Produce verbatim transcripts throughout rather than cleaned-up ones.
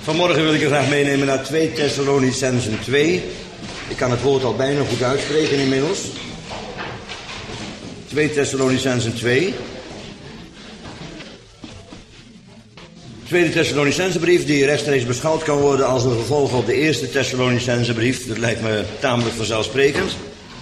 Vanmorgen wil ik u graag meenemen naar twee Thessalonicenzen twee. Ik kan het woord al bijna goed uitspreken inmiddels. twee Thessalonicenzen twee. Tweede Thessalonicenzenbrief die rechtstreeks beschouwd kan worden als een vervolg op de eerste Thessalonicenzenbrief. Dat lijkt me tamelijk vanzelfsprekend.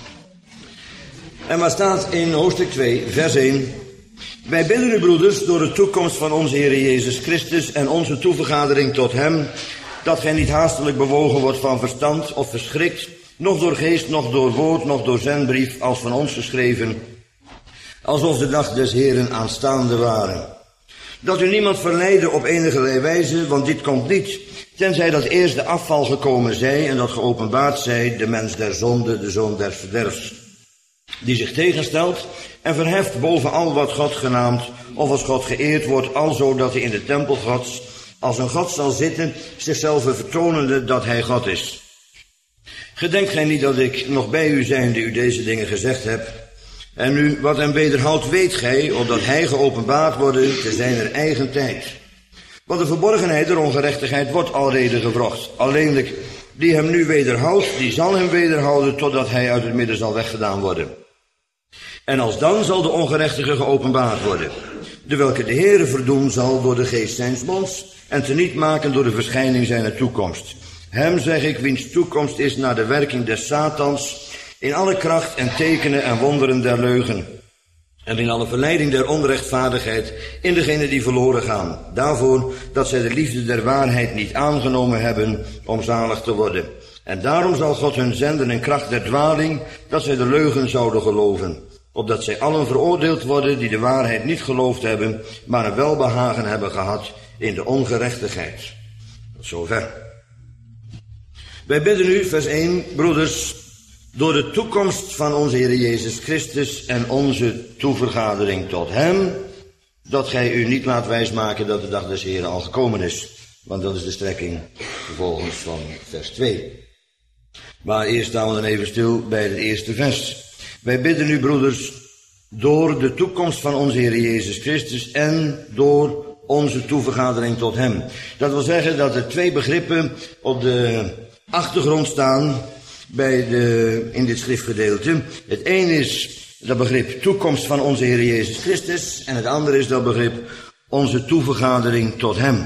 En wat staat in hoofdstuk twee, vers één. Wij bidden u, broeders, door de toekomst van onze Heer Jezus Christus en onze toevergadering tot hem, dat gij niet haastelijk bewogen wordt van verstand of verschrikt, noch door geest, noch door woord, noch door zendbrief, als van ons geschreven, alsof de dag des Heeren aanstaande waren. Dat u niemand verleidde op enige wijze, want dit komt niet, tenzij dat eerst de afval gekomen zij en dat geopenbaard zij, de mens der zonde, de zoon des verderfs, die zich tegenstelt en verheft boven al wat God genaamd of als God geëerd wordt, alzo dat hij in de tempel Gods als een God zal zitten, zichzelf vertonende dat hij God is. Gedenkt gij niet dat ik nog bij u zijnde u deze dingen gezegd heb? En nu, wat hem wederhoudt, weet gij, opdat hij geopenbaard worden te zijner eigen tijd. Want de verborgenheid der ongerechtigheid wordt alrede gewrocht. Alleenlijk, die hem nu wederhoudt, die zal hem wederhouden totdat hij uit het midden zal weggedaan worden. En alsdan zal de ongerechtige geopenbaard worden, de welke de Heere verdoen zal door de geest zijns monds en teniet maken door de verschijning zijner toekomst. Hem zeg ik, wiens toekomst is naar de werking des Satans, in alle kracht en tekenen en wonderen der leugen, en in alle verleiding der onrechtvaardigheid in degenen die verloren gaan, daarvoor dat zij de liefde der waarheid niet aangenomen hebben om zalig te worden. En daarom zal God hun zenden in kracht der dwaling, dat zij de leugen zouden geloven, opdat zij allen veroordeeld worden die de waarheid niet geloofd hebben, maar een welbehagen hebben gehad in de ongerechtigheid. Tot zover. Wij bidden u, vers één, broeders, door de toekomst van onze Heer Jezus Christus en onze toevergadering tot hem, dat gij u niet laat wijsmaken dat de dag des Heren al gekomen is. Want dat is de strekking vervolgens van vers twee. Maar eerst staan we dan even stil bij het eerste vers. Wij bidden u, broeders, door de toekomst van onze Heer Jezus Christus en door onze toevergadering tot hem. Dat wil zeggen dat er twee begrippen op de achtergrond staan bij de, in dit schriftgedeelte. Het een is dat begrip toekomst van onze Heer Jezus Christus en het andere is dat begrip onze toevergadering tot hem.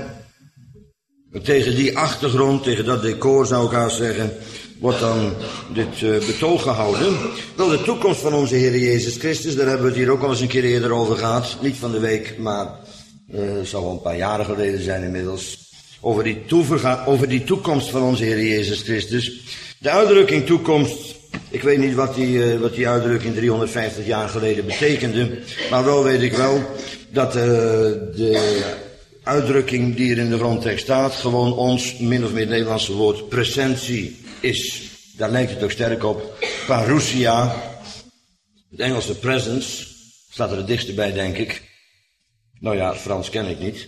Tegen die achtergrond, tegen dat decor zou ik haast zeggen, wordt dan dit uh, betoog gehouden. Wel, de toekomst van onze Heer Jezus Christus, daar hebben we het hier ook al eens een keer eerder over gehad. Niet van de week, maar uh, het zal wel een paar jaren geleden zijn inmiddels. Over die, toeverga- over die toekomst van onze Heer Jezus Christus. De uitdrukking toekomst, ik weet niet wat die, uh, wat die uitdrukking driehonderdvijftig jaar geleden betekende. Maar wel weet ik wel dat uh, de uitdrukking die er in de grondtekst staat gewoon ons min of meer Nederlandse woord presentie is. Daar lijkt het ook sterk op. Parousia, het Engelse presence, staat er het dichtst bij, denk ik. Nou ja, Frans ken ik niet.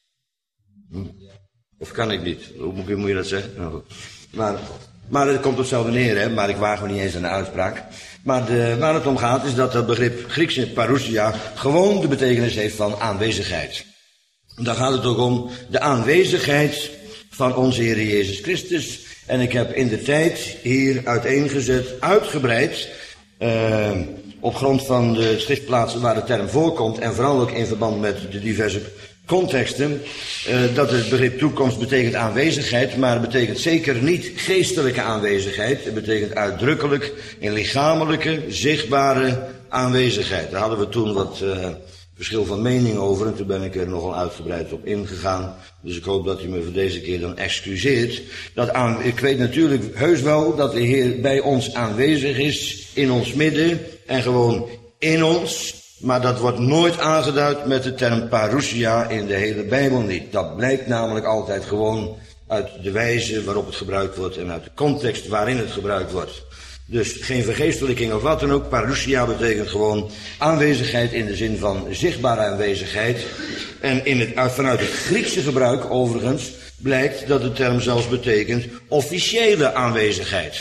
Hm? Of kan ik niet? Hoe moet, moet je dat zeggen? Nou, maar, maar het komt op hetzelfde neer, hè? Maar ik waag me niet eens aan de uitspraak. Maar de, waar het om gaat is dat dat begrip Griekse parousia gewoon de betekenis heeft van aanwezigheid. Daar gaat het ook om de aanwezigheid van onze Heer Jezus Christus. En ik heb in de tijd hier uiteengezet, uitgebreid, uh, op grond van de schriftplaatsen waar de term voorkomt en vooral ook in verband met de diverse contexten, uh, dat het begrip toekomst betekent aanwezigheid, maar het betekent zeker niet geestelijke aanwezigheid. Het betekent uitdrukkelijk in lichamelijke, zichtbare aanwezigheid. Daar hadden we toen wat uh, verschil van mening over en toen ben ik er nogal uitgebreid op ingegaan. Dus ik hoop dat u me voor deze keer dan excuseert. Dat aan, ik weet natuurlijk heus wel dat de Heer bij ons aanwezig is, in ons midden en gewoon in ons. Maar dat wordt nooit aangeduid met de term parousia in de hele Bijbel niet. Dat blijkt namelijk altijd gewoon uit de wijze waarop het gebruikt wordt en uit de context waarin het gebruikt wordt. Dus geen vergeestelijking of wat dan ook. Parousia betekent gewoon aanwezigheid in de zin van zichtbare aanwezigheid. En in het, vanuit het Griekse gebruik overigens blijkt dat de term zelfs betekent officiële aanwezigheid.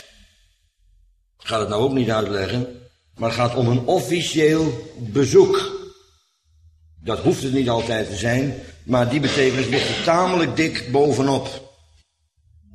Ik ga het nou ook niet uitleggen, maar het gaat om een officieel bezoek. Dat hoeft het niet altijd te zijn, maar die betekenis ligt er tamelijk dik bovenop.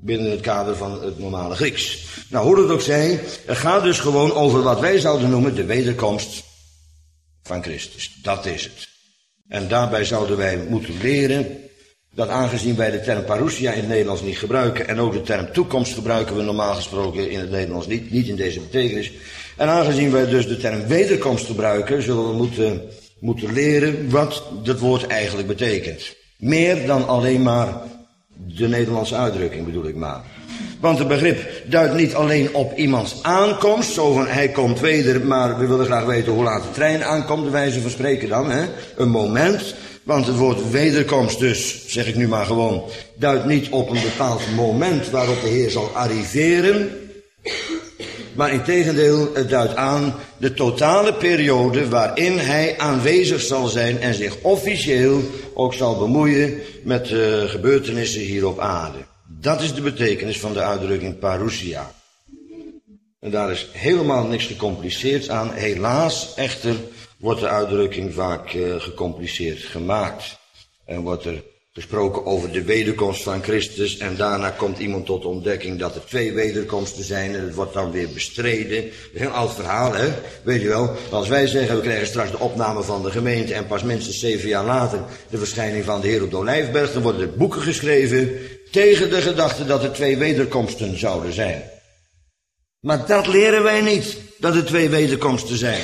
binnen het kader van het normale Grieks. Nou, hoe het ook zij, het gaat dus gewoon over wat wij zouden noemen de wederkomst van Christus. Dat is het. En daarbij zouden wij moeten leren dat aangezien wij de term parousia in het Nederlands niet gebruiken en ook de term toekomst gebruiken we normaal gesproken in het Nederlands niet, niet in deze betekenis. En aangezien wij dus de term wederkomst gebruiken, zullen we moeten, moeten leren wat dat woord eigenlijk betekent. Meer dan alleen maar de Nederlandse uitdrukking bedoel ik maar. Want het begrip duidt niet alleen op iemands aankomst, zo van hij komt weder, maar we willen graag weten hoe laat de trein aankomt, de wijze van spreken dan, hè? Een moment. Want het woord wederkomst dus, zeg ik nu maar gewoon, duidt niet op een bepaald moment waarop de Heer zal arriveren. Maar integendeel, het duidt aan de totale periode waarin hij aanwezig zal zijn en zich officieel ook zal bemoeien met de gebeurtenissen hier op aarde. Dat is de betekenis van de uitdrukking parousia. En daar is helemaal niks gecompliceerds aan. Helaas echter wordt de uitdrukking vaak uh, gecompliceerd gemaakt. En wordt er gesproken over de wederkomst van Christus. En daarna komt iemand tot ontdekking dat er twee wederkomsten zijn. En het wordt dan weer bestreden. Dat is een oud verhaal, hè. Weet je wel. Als wij zeggen, we krijgen straks de opname van de gemeente. En pas minstens zeven jaar later de verschijning van de Heer op de Olijfberg. Dan worden er boeken geschreven tegen de gedachte dat er twee wederkomsten zouden zijn. Maar dat leren wij niet. Dat er twee wederkomsten zijn.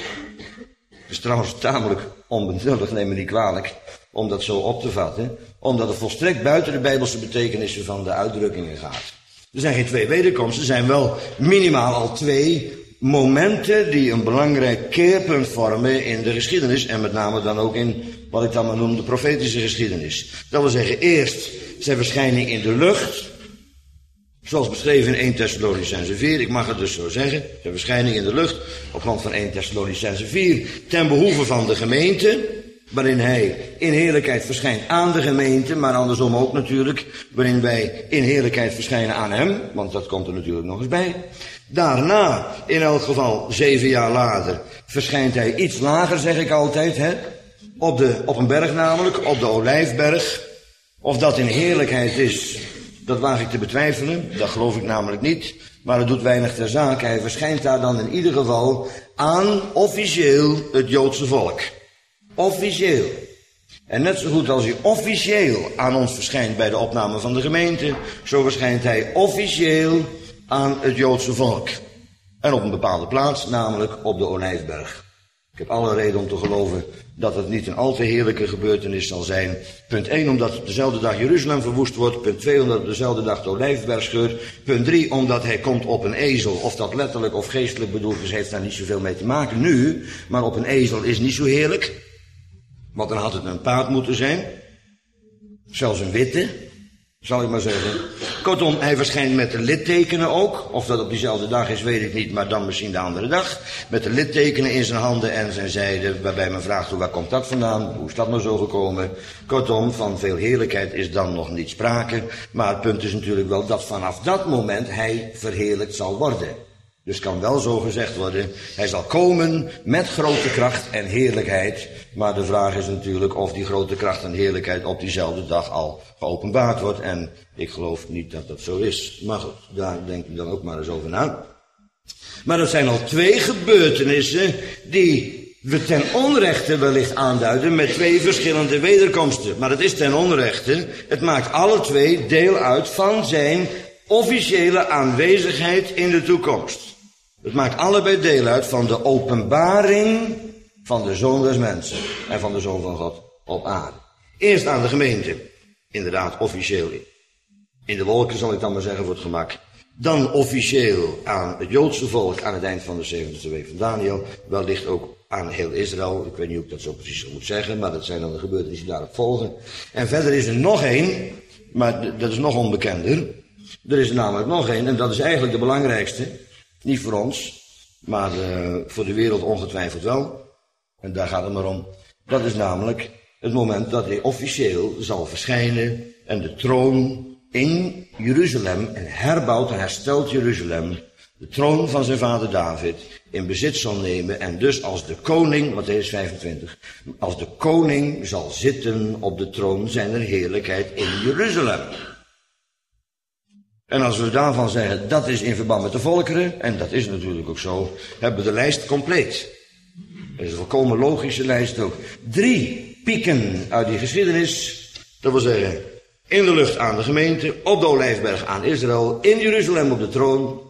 Het is trouwens tamelijk onbenullig, neem me niet kwalijk, om dat zo op te vatten. Omdat het volstrekt buiten de Bijbelse betekenissen van de uitdrukkingen gaat. Er zijn geen twee wederkomsten, er zijn wel minimaal al twee momenten die een belangrijk keerpunt vormen in de geschiedenis. En met name dan ook in wat ik dan maar noem de profetische geschiedenis. Dat wil zeggen, eerst zijn verschijning in de lucht. Zoals beschreven in Eerste Thessalonicenzen vier, ik mag het dus zo zeggen, de verschijning in de lucht, op grond van Eerste Thessalonicenzen vier, ten behoeve van de gemeente, waarin hij in heerlijkheid verschijnt aan de gemeente, maar andersom ook natuurlijk, waarin wij in heerlijkheid verschijnen aan hem, want dat komt er natuurlijk nog eens bij. Daarna, in elk geval zeven jaar later, verschijnt hij iets lager, zeg ik altijd, hè, op, de, op een berg namelijk, op de Olijfberg. Of dat in heerlijkheid is, dat waag ik te betwijfelen, dat geloof ik namelijk niet, maar het doet weinig ter zake. Hij verschijnt daar dan in ieder geval aan officieel het Joodse volk. Officieel. En net zo goed als hij officieel aan ons verschijnt bij de opname van de gemeente, zo verschijnt hij officieel aan het Joodse volk. En op een bepaalde plaats, namelijk op de Olijfberg. Ik heb alle reden om te geloven dat het niet een al te heerlijke gebeurtenis zal zijn. Punt één, omdat op dezelfde dag Jeruzalem verwoest wordt. Punt twee, omdat op dezelfde dag de Olijfberg scheurt. Punt drie, omdat hij komt op een ezel. Of dat letterlijk of geestelijk bedoeld is, heeft daar niet zoveel mee te maken nu. Maar op een ezel is niet zo heerlijk. Want dan had het een paard moeten zijn. Zelfs een witte, zal ik maar zeggen. Kortom, hij verschijnt met de littekenen ook. Of dat op diezelfde dag is, weet ik niet, maar dan misschien de andere dag. Met de littekenen in zijn handen en zijn zijde, waarbij men vraagt, waar komt dat vandaan? Hoe is dat nou zo gekomen? Kortom, van veel heerlijkheid is dan nog niet sprake. Maar het punt is natuurlijk wel dat vanaf dat moment hij verheerlijkt zal worden. Dus kan wel zo gezegd worden, hij zal komen met grote kracht en heerlijkheid. Maar de vraag is natuurlijk of die grote kracht en heerlijkheid op diezelfde dag al geopenbaard wordt. En ik geloof niet dat dat zo is. Maar goed, daar denk ik dan ook maar eens over na. Maar dat zijn al twee gebeurtenissen die we ten onrechte wellicht aanduiden met twee verschillende wederkomsten. Maar het is ten onrechte, het maakt alle twee deel uit van zijn officiële aanwezigheid in de toekomst. Het maakt allebei deel uit van de openbaring van de Zoon des Mensen en van de Zoon van God op aarde. Eerst aan de gemeente, inderdaad officieel in de wolken zal ik dan maar zeggen voor het gemak. Dan officieel aan het Joodse volk aan het eind van de zeventigste week van Daniel. Wellicht ook aan heel Israël, ik weet niet hoe ik dat zo precies moet zeggen, maar dat zijn dan de gebeurtenissen die daarop volgen. En verder is er nog één, maar dat is nog onbekender. Er is er namelijk nog één en dat is eigenlijk de belangrijkste. Niet voor ons, maar uh, voor de wereld ongetwijfeld wel. En daar gaat het maar om. Dat is namelijk het moment dat hij officieel zal verschijnen en de troon in Jeruzalem, en herbouwd en hersteld Jeruzalem, de troon van zijn vader David, in bezit zal nemen en dus als de koning, Mattheüs vijfentwintig, als de koning zal zitten op de troon zijner heerlijkheid in Jeruzalem. En als we daarvan zeggen, dat is in verband met de volkeren, en dat is natuurlijk ook zo, hebben we de lijst compleet. Dat is een volkomen logische lijst ook. Drie pieken uit die geschiedenis, dat wil zeggen, in de lucht aan de gemeente, op de Olijfberg aan Israël, in Jeruzalem op de troon,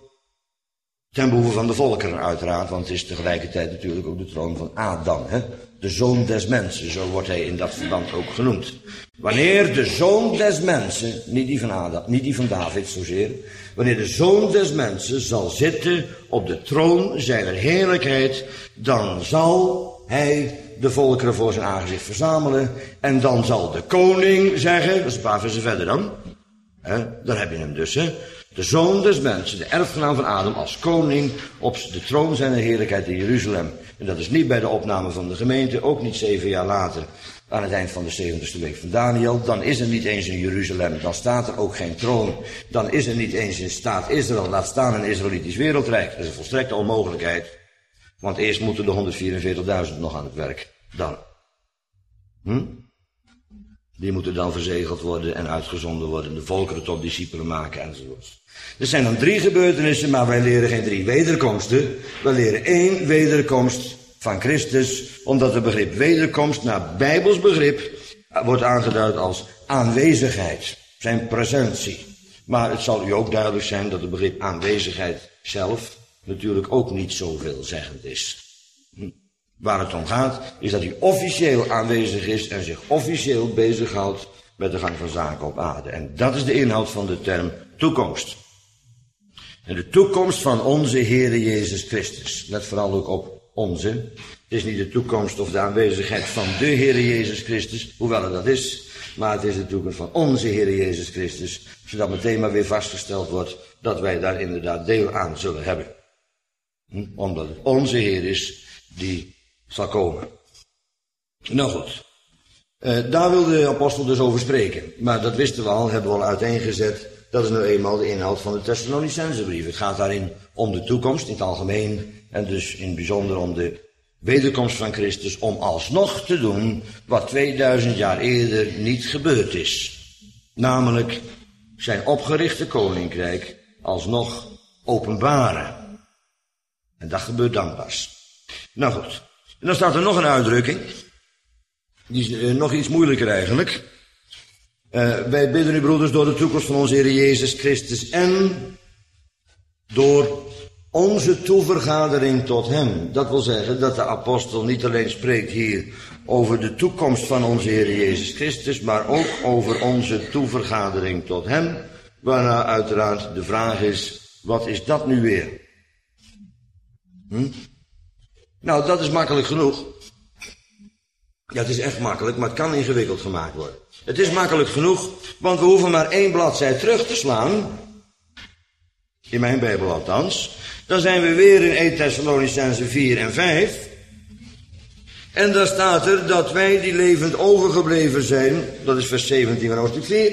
ten behoeve van de volkeren uiteraard, want het is tegelijkertijd natuurlijk ook de troon van Adam, hè? De zoon des mensen, zo wordt hij in dat verband ook genoemd. Wanneer de zoon des mensen, niet die van Adam, niet die van David zozeer, wanneer de zoon des mensen zal zitten op de troon zijner heerlijkheid, dan zal hij de volkeren voor zijn aangezicht verzamelen en dan zal de koning zeggen, dat is een paar versen verder dan, hè, daar heb je hem dus, hè. De zoon des mensen, de erfgenaam van Adam, als koning op de troon zijner heerlijkheid in Jeruzalem. En dat is niet bij de opname van de gemeente, ook niet zeven jaar later, aan het eind van de zeventigste week van Daniel. Dan is er niet eens in Jeruzalem, dan staat er ook geen troon. Dan is er niet eens in staat Israël, laat staan een Israëlitisch wereldrijk. Dat is een volstrekte onmogelijkheid. Want eerst moeten de honderdvierenveertigduizend nog aan het werk. Dan. Hm? Die moeten dan verzegeld worden en uitgezonden worden. De volkeren tot discipelen maken enzovoort. Er zijn dan drie gebeurtenissen, maar wij leren geen drie wederkomsten. Wij leren één wederkomst van Christus, omdat het begrip wederkomst naar Bijbels begrip wordt aangeduid als aanwezigheid, zijn presentie. Maar het zal u ook duidelijk zijn dat het begrip aanwezigheid zelf natuurlijk ook niet zo veelzeggend is. Waar het om gaat, is dat hij officieel aanwezig is en zich officieel bezighoudt met de gang van zaken op aarde. En dat is de inhoud van de term toekomst. En de toekomst van onze Heere Jezus Christus. Let vooral ook op onze. Het is niet de toekomst of de aanwezigheid van de Heere Jezus Christus, hoewel het dat is. Maar het is de toekomst van onze Heere Jezus Christus, zodat meteen maar weer vastgesteld wordt dat wij daar inderdaad deel aan zullen hebben. Hm? Omdat het onze Heer is die zal komen. Nou goed, uh, daar wil de apostel dus over spreken. Maar dat wisten we al, hebben we al uiteengezet. Dat is nou eenmaal de inhoud van de Thessalonicensebrief. Het gaat daarin om de toekomst in het algemeen en dus in het bijzonder om de wederkomst van Christus, om alsnog te doen wat tweeduizend jaar eerder niet gebeurd is. Namelijk zijn opgerichte koninkrijk alsnog openbaren. En dat gebeurt dan pas. Nou goed, en dan staat er nog een uitdrukking. Die is uh, nog iets moeilijker eigenlijk. Uh, wij bidden u broeders door de toekomst van onze Heer Jezus Christus en door onze toevergadering tot hem. Dat wil zeggen dat de apostel niet alleen spreekt hier over de toekomst van onze Heer Jezus Christus, maar ook over onze toevergadering tot hem. Waarna uiteraard de vraag is, wat is dat nu weer? Hm? Nou, dat is makkelijk genoeg. Ja, het is echt makkelijk, maar het kan ingewikkeld gemaakt worden. Het is makkelijk genoeg, want we hoeven maar één bladzij terug te slaan. In mijn Bijbel althans. Dan zijn we weer in Eerste Thessalonicenzen vier en vijf. En daar staat er dat wij die levend overgebleven zijn, dat is vers zeventien van hoofdstuk vier,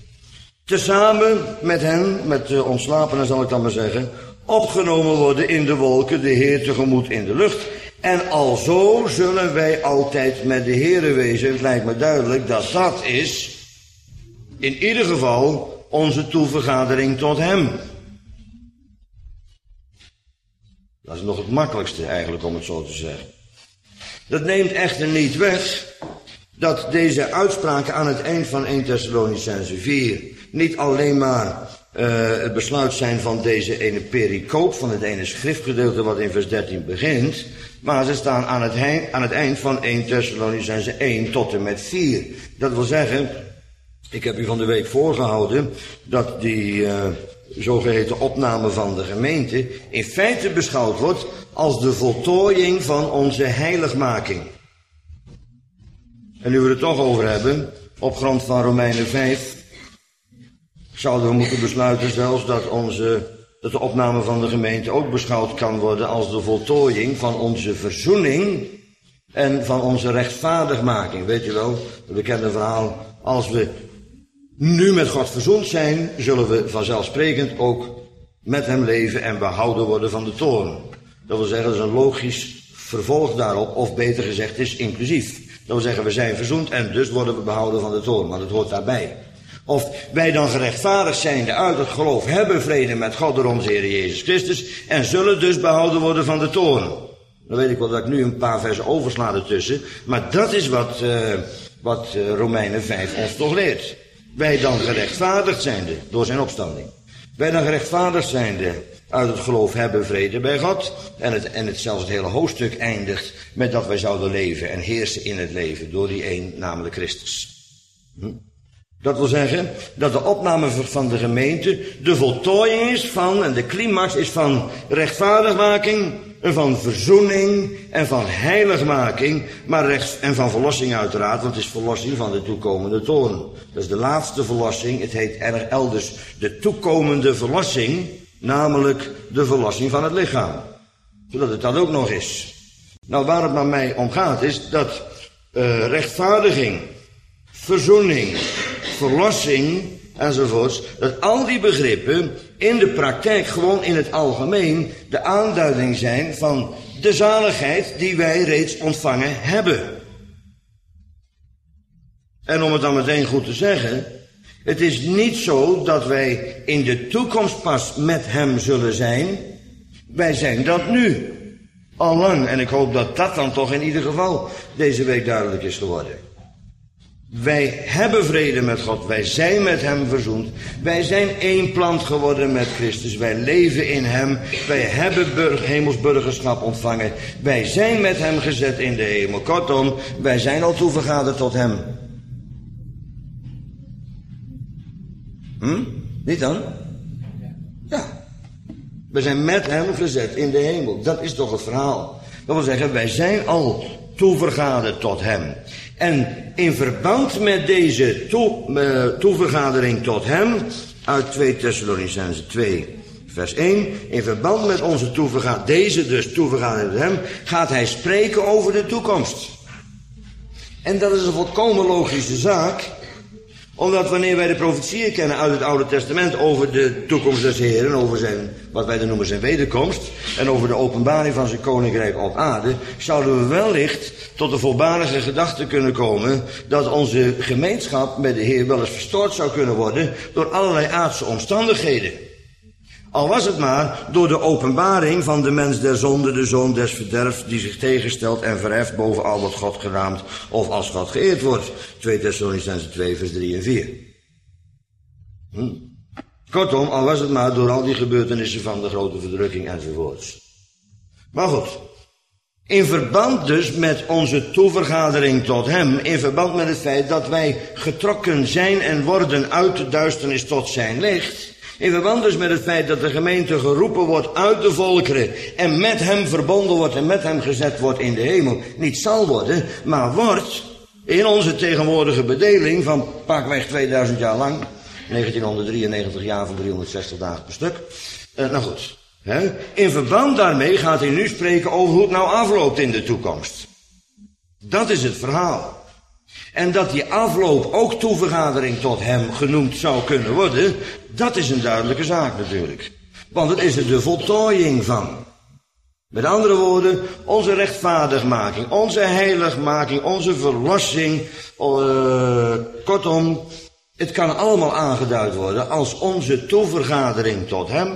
tezamen met hen, met de ontslapenen zal ik dan maar zeggen, opgenomen worden in de wolken, de Heer tegemoet in de lucht. En alzo zullen wij altijd met de Heere wezen. Het lijkt me duidelijk dat dat is, in ieder geval, onze toevergadering tot hem. Dat is nog het makkelijkste eigenlijk om het zo te zeggen. Dat neemt echter niet weg dat deze uitspraken aan het eind van Eerste Thessalonicenzen vier niet alleen maar uh, het besluit zijn van deze ene pericoop, van het ene schriftgedeelte wat in vers dertien begint, maar ze staan aan het, eind, aan het eind van Eerste Thessalonicenzen één tot en met vier. Dat wil zeggen, ik heb u van de week voorgehouden dat die uh, zogeheten opname van de gemeente in feite beschouwd wordt als de voltooiing van onze heiligmaking. En nu we het toch over hebben, op grond van Romeinen vijf, zouden we moeten besluiten zelfs dat, onze, dat de opname van de gemeente ook beschouwd kan worden als de voltooiing van onze verzoening en van onze rechtvaardigmaking. Weet je wel, het bekende verhaal, als we nu met God verzoend zijn, zullen we vanzelfsprekend ook met hem leven en behouden worden van de toorn. Dat wil zeggen, dat is een logisch vervolg daarop, of beter gezegd is inclusief. Dat wil zeggen, we zijn verzoend en dus worden we behouden van de toorn, maar dat hoort daarbij. Of wij dan gerechtvaardigd zijnde uit het geloof hebben vrede met God door onze Heer Jezus Christus en zullen dus behouden worden van de toorn. Dan weet ik wel dat ik nu een paar versen oversla ertussen, maar dat is wat, uh, wat uh, Romeinen vijf ons toch leert. Wij dan gerechtvaardigd zijnde door zijn opstanding. Wij dan gerechtvaardigd zijnde uit het geloof hebben vrede bij God. En het, en het zelfs het hele hoofdstuk eindigt met dat wij zouden leven en heersen in het leven door die een, namelijk Christus. Hm? Dat wil zeggen dat de opname van de gemeente de voltooiing is van, en de climax is van rechtvaardigmaking, en van verzoening en van heiligmaking, maar rechts, en van verlossing uiteraard, want het is verlossing van de toekomende toorn. Dat is de laatste verlossing, het heet erg elders de toekomende verlossing, namelijk de verlossing van het lichaam. Zodat het dat ook nog is. Nou, waar het maar mij om gaat is dat uh, rechtvaardiging, verzoening, verlossing enzovoorts, dat al die begrippen in de praktijk gewoon in het algemeen de aanduiding zijn van de zaligheid die wij reeds ontvangen hebben. En om het dan meteen goed te zeggen, het is niet zo dat wij in de toekomst pas met hem zullen zijn. Wij zijn dat nu. Allang. En ik hoop dat dat dan toch in ieder geval deze week duidelijk is geworden. Wij hebben vrede met God. Wij zijn met hem verzoend. Wij zijn één plant geworden met Christus. Wij leven in hem. Wij hebben burg, hemelsburgerschap ontvangen. Wij zijn met hem gezet in de hemel. Kortom, wij zijn al toevergaderd tot hem. Hm? Niet dan? Ja. We zijn met hem gezet in de hemel. Dat is toch het verhaal. Dat wil zeggen, wij zijn al toevergaderd tot hem. En in verband met deze toe, uh, toevergadering tot hem, uit twee Thessalonicenzen twee, vers één, in verband met onze toevergadering, deze dus toevergadering tot hem, gaat hij spreken over de toekomst. En dat is een volkomen logische zaak, omdat wanneer wij de profetieën kennen uit het Oude Testament over de toekomst des Heeren, over zijn, wat wij dan noemen zijn wederkomst, en over de openbaring van zijn koninkrijk op aarde, zouden we wellicht tot de volbarige gedachte kunnen komen dat onze gemeenschap met de Heer wel eens verstoord zou kunnen worden door allerlei aardse omstandigheden. Al was het maar door de openbaring van de mens der zonde, de zoon des verderfs, die zich tegenstelt en verheft boven al wat God geraamt of als God geëerd wordt. twee Thessalonicenzen twee, vers drie en vier. Hm. Kortom, al was het maar door al die gebeurtenissen van de grote verdrukking enzovoorts. Maar goed, in verband dus met onze toevergadering tot hem, in verband met het feit dat wij getrokken zijn en worden uit de duisternis tot zijn licht, in verband dus met het feit dat de gemeente geroepen wordt uit de volkeren en met hem verbonden wordt en met hem gezet wordt in de hemel, niet zal worden, maar wordt in onze tegenwoordige bedeling van pakweg tweeduizend jaar lang, negentienhonderddrieënnegentig jaar van driehonderdzestig dagen per stuk, uh, nou goed, hè? In verband daarmee gaat hij nu spreken over hoe het nou afloopt in de toekomst. Dat is het verhaal. En dat die afloop ook toevergadering tot hem genoemd zou kunnen worden, dat is een duidelijke zaak natuurlijk. Want het is er de voltooiing van. Met andere woorden, onze rechtvaardigmaking, onze heiligmaking, onze verlossing, uh, kortom, het kan allemaal aangeduid worden als onze toevergadering tot hem.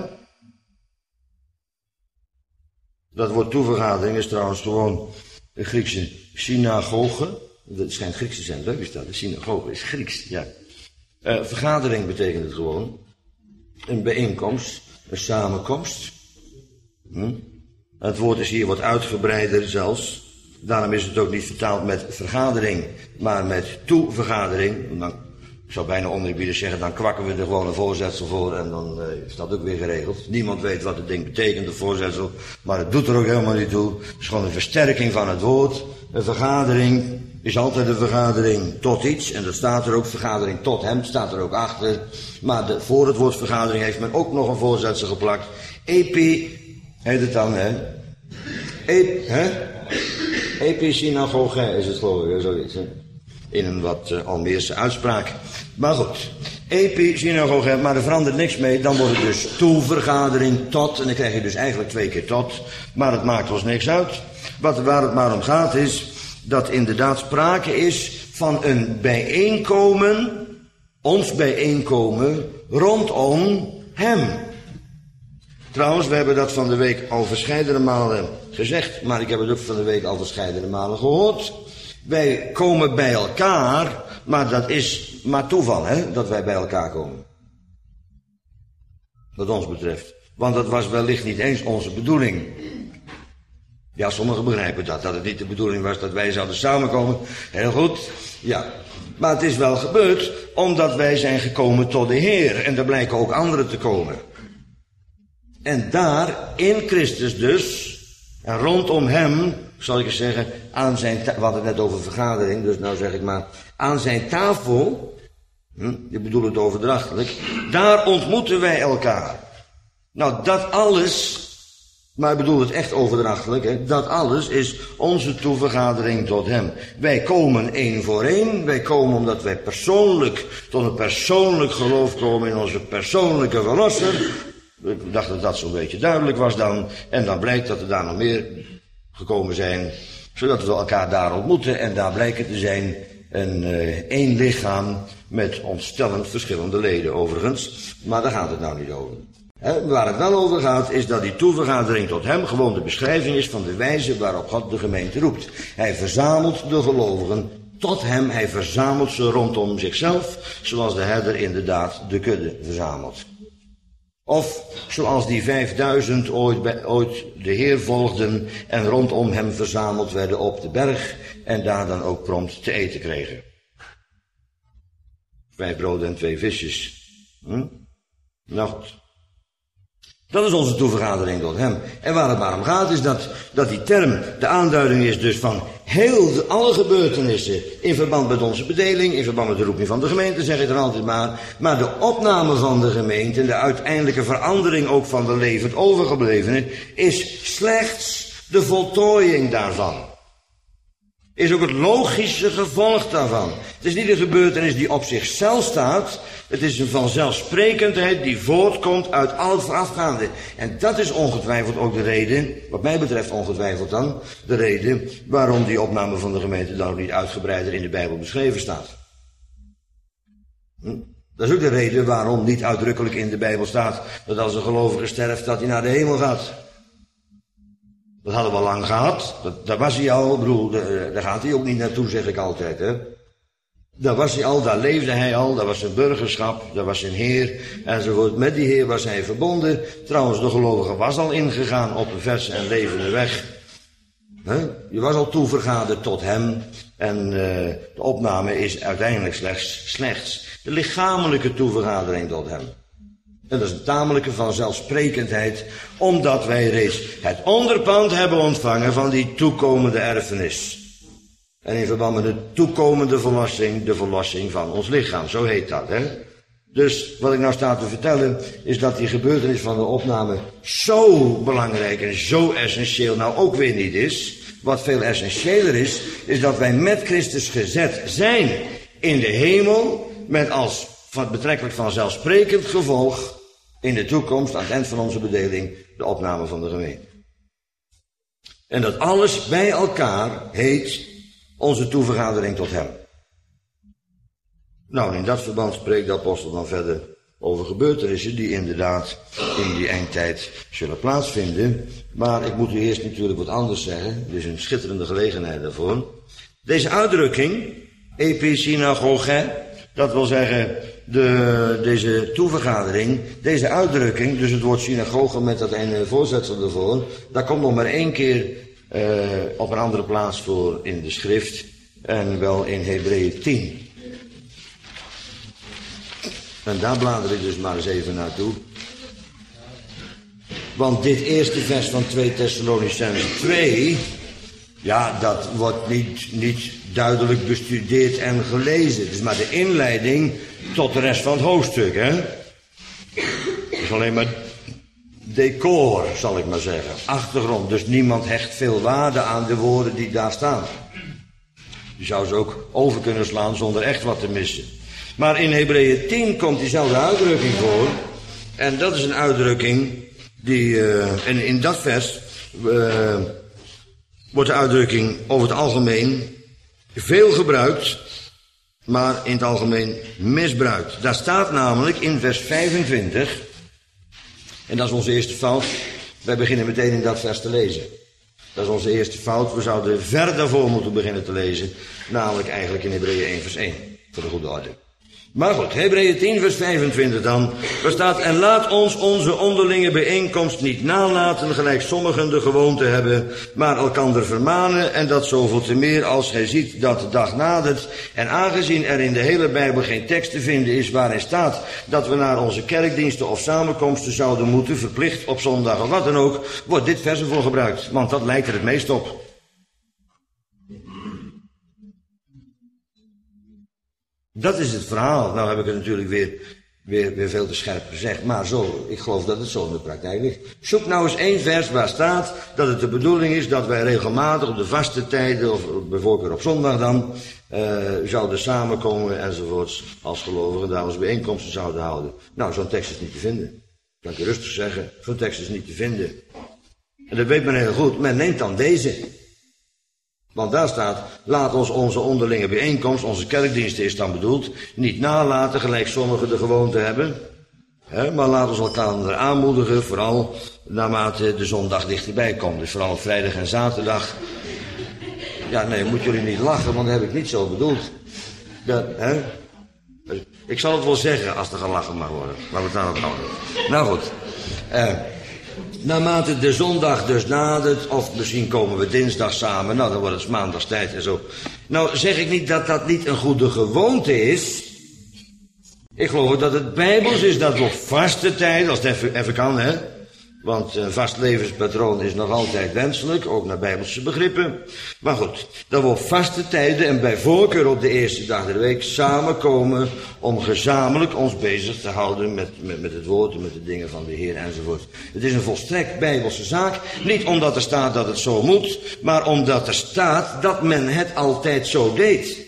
Dat woord toevergadering is trouwens gewoon de Griekse synagoge. Dat schijnt Grieks te zijn, leuk is dat. De synagoge is Grieks, ja. Uh, vergadering betekent het gewoon. Een bijeenkomst, een samenkomst. Hm? Het woord is hier wat uitgebreider zelfs. Daarom is het ook niet vertaald met vergadering, maar met toevergadering. Dan, ik zou bijna oneerbiedig zeggen, dan kwakken we er gewoon een voorzetsel voor en dan uh, is dat ook weer geregeld. Niemand weet wat het ding betekent, de voorzetsel, maar het doet er ook helemaal niet toe. Het is gewoon een versterking van het woord. Een vergadering is altijd een vergadering tot iets, en dat staat er ook, vergadering tot hem, staat er ook achter. Maar de, voor het woord vergadering heeft men ook nog een voorzetsel geplakt. Epi, heet het dan, hè? Ep, hè? Episynagoge is het geloof ik, zoiets, hè? In een wat uh, Almeerse uitspraak. Maar goed, episynagoge, maar er verandert niks mee, dan wordt het dus toevergadering tot, en dan krijg je dus eigenlijk twee keer tot, maar het maakt ons niks uit. Wat, waar het maar om gaat is dat inderdaad sprake is van een bijeenkomen ons bijeenkomen rondom hem. Trouwens, we hebben dat van de week al verscheidene malen gezegd, maar ik heb het ook van de week al verscheidene malen gehoord. Wij komen bij elkaar, maar dat is maar toeval, hè, dat wij bij elkaar komen. Wat ons betreft. Want dat was wellicht niet eens onze bedoeling. Ja, sommigen begrijpen dat, dat het niet de bedoeling was dat wij zouden samenkomen. Heel goed, ja. Maar het is wel gebeurd, omdat wij zijn gekomen tot de Heer. En daar blijken ook anderen te komen. En daar, in Christus dus, en rondom hem, zal ik eens zeggen, aan zijn ta- we hadden het net over vergadering, dus nou zeg ik maar, aan zijn tafel, hm, ik bedoel het overdrachtelijk, daar ontmoeten wij elkaar. Nou, dat alles, maar ik bedoel het echt overdrachtelijk, hè, dat alles is onze toevergadering tot hem. Wij komen één voor één, wij komen omdat wij persoonlijk, tot een persoonlijk geloof komen in onze persoonlijke verlosser. Ik dacht dat dat zo'n beetje duidelijk was dan, en dan blijkt dat er daar nog meer gekomen zijn, zodat we elkaar daar ontmoeten en daar blijken te zijn een uh, één lichaam met ontstellend verschillende leden overigens, maar daar gaat het nou niet over. He, waar het wel over gaat is dat die toevergadering tot hem gewoon de beschrijving is van de wijze waarop God de gemeente roept. Hij verzamelt de gelovigen tot hem, hij verzamelt ze rondom zichzelf, zoals de herder inderdaad de kudde verzamelt. Of zoals die vijfduizend ooit, bij, ooit de Heer volgden en rondom hem verzameld werden op de berg en daar dan ook prompt te eten kregen. Vijf broden en twee visjes. Hm? Nou goed. Dat is onze toevergadering tot hem. En waar het maar om gaat is dat, dat die term de aanduiding is dus van heel de, alle gebeurtenissen in verband met onze bedeling, in verband met de roeping van de gemeente, zeg ik er altijd maar. Maar de opname van de gemeente en de uiteindelijke verandering ook van de levend overgeblevenen is slechts de voltooiing daarvan. Is ook het logische gevolg daarvan. Het is niet een gebeurtenis die op zichzelf staat. Het is een vanzelfsprekendheid die voortkomt uit al het voorafgaande. En dat is ongetwijfeld ook de reden, wat mij betreft ongetwijfeld dan, de reden waarom die opname van de gemeente dan ook niet uitgebreider in de Bijbel beschreven staat. Hm? Dat is ook de reden waarom niet uitdrukkelijk in de Bijbel staat dat als een gelovige sterft dat hij naar de hemel gaat. Dat hadden we al lang gehad. Dat, daar was hij al. Ik bedoel, de, daar gaat hij ook niet naartoe, zeg ik altijd. Hè. Daar was hij al, daar leefde hij al. Daar was zijn burgerschap, daar was zijn Heer. Enzovoort. Met die Heer was hij verbonden. Trouwens, de gelovige was al ingegaan op een verse en levende weg. He? Je was al toevergaderd tot hem. En uh, de opname is uiteindelijk slechts, slechts de lichamelijke toevergadering tot hem. En dat is een tamelijke vanzelfsprekendheid, omdat wij reeds het onderpand hebben ontvangen van die toekomende erfenis. En in verband met de toekomende verlossing, de verlossing van ons lichaam, zo heet dat, hè. Dus wat ik nou sta te vertellen, is dat die gebeurtenis van de opname zo belangrijk en zo essentieel nou ook weer niet is. Wat veel essentiëler is, is dat wij met Christus gezet zijn in de hemel, met als van betrekkelijk vanzelfsprekend gevolg in de toekomst, aan het eind van onze bedeling, de opname van de gemeente. En dat alles bij elkaar heet onze toevergadering tot hem. Nou, in dat verband spreekt de apostel dan verder over gebeurtenissen die inderdaad in die eindtijd zullen plaatsvinden. Maar ik moet u eerst natuurlijk wat anders zeggen. Er is een schitterende gelegenheid daarvoor. Deze uitdrukking, episynagoge, dat wil zeggen, de, deze toevergadering, deze uitdrukking, dus het woord synagoge met dat ene voorzetsel ervoor, daar komt nog maar één keer uh, op een andere plaats voor in de schrift, en wel in Hebreeën tien. En daar blader ik dus maar eens even naartoe. Want dit eerste vers van twee Thessalonicenzen twee, ja, dat wordt niet, niet duidelijk bestudeerd en gelezen. Het is maar de inleiding tot de rest van het hoofdstuk, hè. Het is alleen maar decor, zal ik maar zeggen. Achtergrond, dus niemand hecht veel waarde aan de woorden die daar staan. Je zou ze ook over kunnen slaan zonder echt wat te missen. Maar in Hebreeën tien komt diezelfde uitdrukking voor. En dat is een uitdrukking die, uh, en in dat vers uh, wordt de uitdrukking over het algemeen veel gebruikt. maar in het algemeen misbruikt. Daar staat namelijk in vers vijfentwintig, en dat is onze eerste fout, wij beginnen meteen in dat vers te lezen. Dat is onze eerste fout, we zouden ver daarvoor moeten beginnen te lezen, namelijk eigenlijk in Hebreeën één vers één, voor de goede orde. Maar goed, Hebreeën tien vers vijfentwintig dan, daar staat, en laat ons onze onderlinge bijeenkomst niet nalaten, gelijk sommigen de gewoonte hebben, maar elkander vermanen, en dat zoveel te meer als gij ziet dat de dag nadert. En aangezien er in de hele Bijbel geen tekst te vinden is waarin staat dat we naar onze kerkdiensten of samenkomsten zouden moeten, verplicht op zondag of wat dan ook, wordt dit vers ervoor gebruikt, want dat lijkt er het meest op. Dat is het verhaal. Nou heb ik het natuurlijk weer, weer, weer veel te scherp gezegd. Maar zo, ik geloof dat het zo in de praktijk ligt. Zoek nou eens één vers waar staat dat het de bedoeling is dat wij regelmatig op de vaste tijden, of bijvoorbeeld op zondag dan, uh, zouden samenkomen enzovoorts, als gelovigen daar onze bijeenkomsten zouden houden. Nou, zo'n tekst is niet te vinden. Kan ik je rustig zeggen, zo'n tekst is niet te vinden. En dat weet men heel goed, men neemt dan deze. Want daar staat, laat ons onze onderlinge bijeenkomst, onze kerkdiensten is dan bedoeld, niet nalaten, gelijk sommigen de gewoonte hebben. Hè, maar laat ons elkaar aanmoedigen, vooral naarmate de zondag dichterbij komt. Dus vooral vrijdag en zaterdag. Ja, nee, moeten jullie niet lachen, want dat heb ik niet zo bedoeld. Dat, hè? Ik zal het wel zeggen als er gelachen mag worden. Laten we het daarop houden. Nou goed. Eh... Naarmate de zondag dus nadert, of misschien komen we dinsdag samen, nou dan wordt het maandagstijd en zo. Nou zeg ik niet dat dat niet een goede gewoonte is. Ik geloof dat het bijbels is dat we op vaste tijden, als het even, even kan hè. Want een vast levenspatroon is nog altijd wenselijk, ook naar bijbelse begrippen. Maar goed, dat we op vaste tijden en bij voorkeur op de eerste dag der week samenkomen om gezamenlijk ons bezig te houden met, met, met het woord en met de dingen van de Heer enzovoort. Het is een volstrekt bijbelse zaak, niet omdat er staat dat het zo moet, maar omdat er staat dat men het altijd zo deed.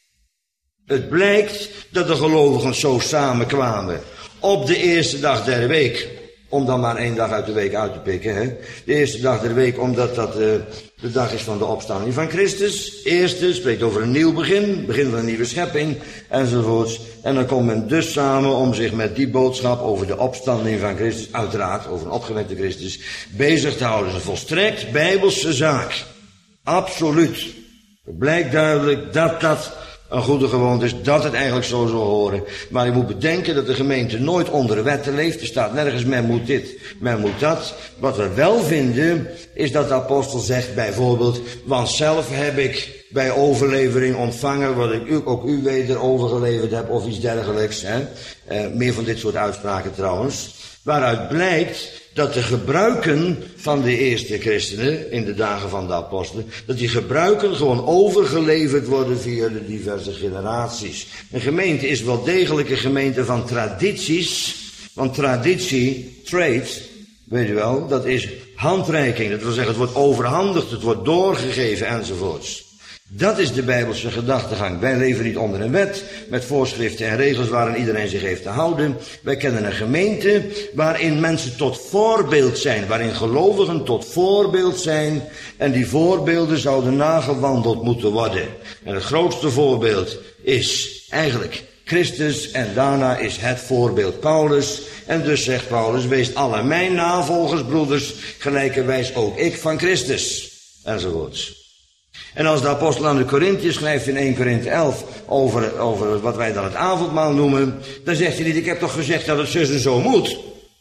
Het blijkt dat de gelovigen zo samenkwamen op de eerste dag der week. Om dan maar één dag uit de week uit te pikken. Hè? De eerste dag der week, omdat dat uh, de dag is van de opstanding van Christus. Eerste spreekt over een nieuw begin, begin van een nieuwe schepping, enzovoorts. En dan komt men dus samen om zich met die boodschap over de opstanding van Christus, uiteraard over een opgewekte Christus, bezig te houden. Dat is een volstrekt bijbelse zaak. Absoluut. Het blijkt duidelijk dat dat een goede gewoonte is, dat het eigenlijk zo zou horen. Maar je moet bedenken dat de gemeente nooit onder wetten leeft. Er staat nergens, men moet dit, men moet dat. Wat we wel vinden, is dat de apostel zegt bijvoorbeeld, want zelf heb ik bij overlevering ontvangen, wat ik u, ook u weder overgeleverd heb, of iets dergelijks. Hè? Uh, meer van dit soort uitspraken trouwens. Waaruit blijkt dat de gebruiken van de eerste christenen in de dagen van de apostelen, dat die gebruiken gewoon overgeleverd worden via de diverse generaties. Een gemeente is wel degelijk een gemeente van tradities, want traditie, trade, weet je wel, dat is handreiking. Dat wil zeggen, het wordt overhandigd, het wordt doorgegeven enzovoorts. Dat is de Bijbelse gedachtegang. Wij leven niet onder een wet met voorschriften en regels waarin iedereen zich heeft te houden. Wij kennen een gemeente waarin mensen tot voorbeeld zijn, waarin gelovigen tot voorbeeld zijn. En die voorbeelden zouden nagewandeld moeten worden. En het grootste voorbeeld is eigenlijk Christus en daarna is het voorbeeld Paulus. En dus zegt Paulus, wees alle mijn navolgers, broeders, gelijkerwijs ook ik van Christus. Enzovoorts. En als de apostel aan de Korinthiërs schrijft in eerste Korinthe elf over, over wat wij dan het avondmaal noemen, dan zegt hij niet, ik heb toch gezegd dat het zus en zo moet.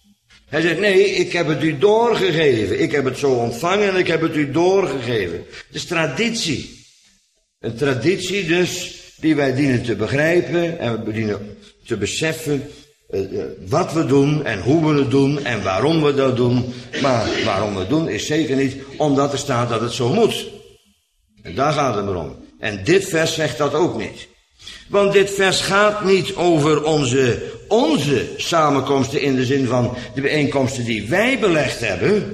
Hij zegt, nee, ik heb het u doorgegeven. Ik heb het zo ontvangen en ik heb het u doorgegeven. Het is traditie. Een traditie dus, die wij dienen te begrijpen en we dienen te beseffen uh, uh, wat we doen en hoe we het doen en waarom we dat doen. Maar waarom we het doen is zeker niet omdat er staat dat het zo moet. En daar gaat het maar om. En dit vers zegt dat ook niet. Want dit vers gaat niet over onze, onze samenkomsten in de zin van de bijeenkomsten die wij belegd hebben.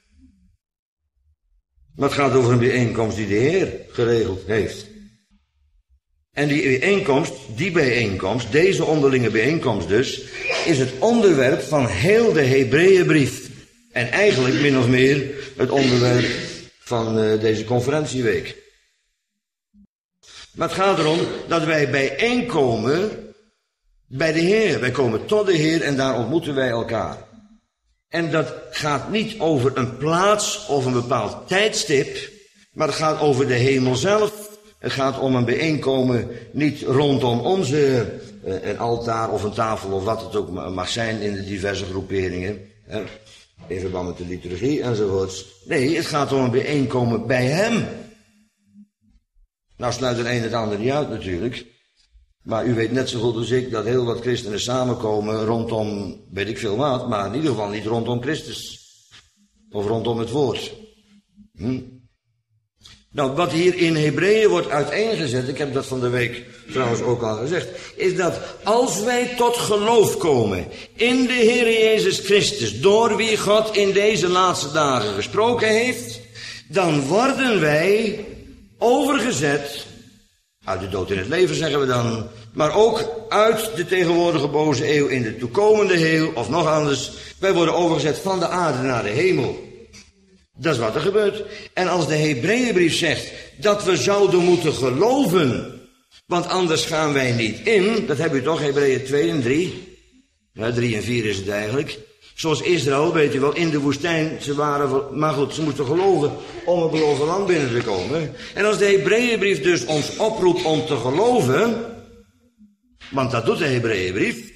Maar het gaat over een bijeenkomst die de Heer geregeld heeft. En die bijeenkomst, die bijeenkomst, deze onderlinge bijeenkomst dus, is het onderwerp van heel de Hebreeënbrief. En eigenlijk min of meer het onderwerp van uh, deze conferentieweek. Maar het gaat erom dat wij bijeenkomen bij de Heer. Wij komen tot de Heer en daar ontmoeten wij elkaar. En dat gaat niet over een plaats of een bepaald tijdstip, maar het gaat over de hemel zelf. Het gaat om een bijeenkomen niet rondom onze uh, een altaar of een tafel of wat het ook mag zijn in de diverse groeperingen. Hè, in verband met de liturgie enzovoorts. Nee, het gaat om een bijeenkomen bij Hem. Nou sluit het een het ander niet uit natuurlijk. Maar u weet net zo goed als ik dat heel wat christenen samenkomen rondom, weet ik veel wat, maar in ieder geval niet rondom Christus. Of rondom het woord. Hm? Nou, wat hier in Hebreeën wordt uiteengezet, ik heb dat van de week trouwens ook al gezegd, is dat als wij tot geloof komen in de Heer Jezus Christus, door wie God in deze laatste dagen gesproken heeft, dan worden wij overgezet, uit de dood in het leven zeggen we dan, maar ook uit de tegenwoordige boze eeuw in de toekomende eeuw, of nog anders, wij worden overgezet van de aarde naar de hemel. Dat is wat er gebeurt. En als de Hebreeënbrief zegt dat we zouden moeten geloven, want anders gaan wij niet in, dat heb u toch, Hebreeën twee en drie, ja, drie en vier is het eigenlijk, zoals Israël, weet u wel, in de woestijn, ze waren, maar goed, ze moesten geloven om het beloofde land binnen te komen. En als de Hebreeënbrief dus ons oproept om te geloven, want dat doet de Hebreeënbrief,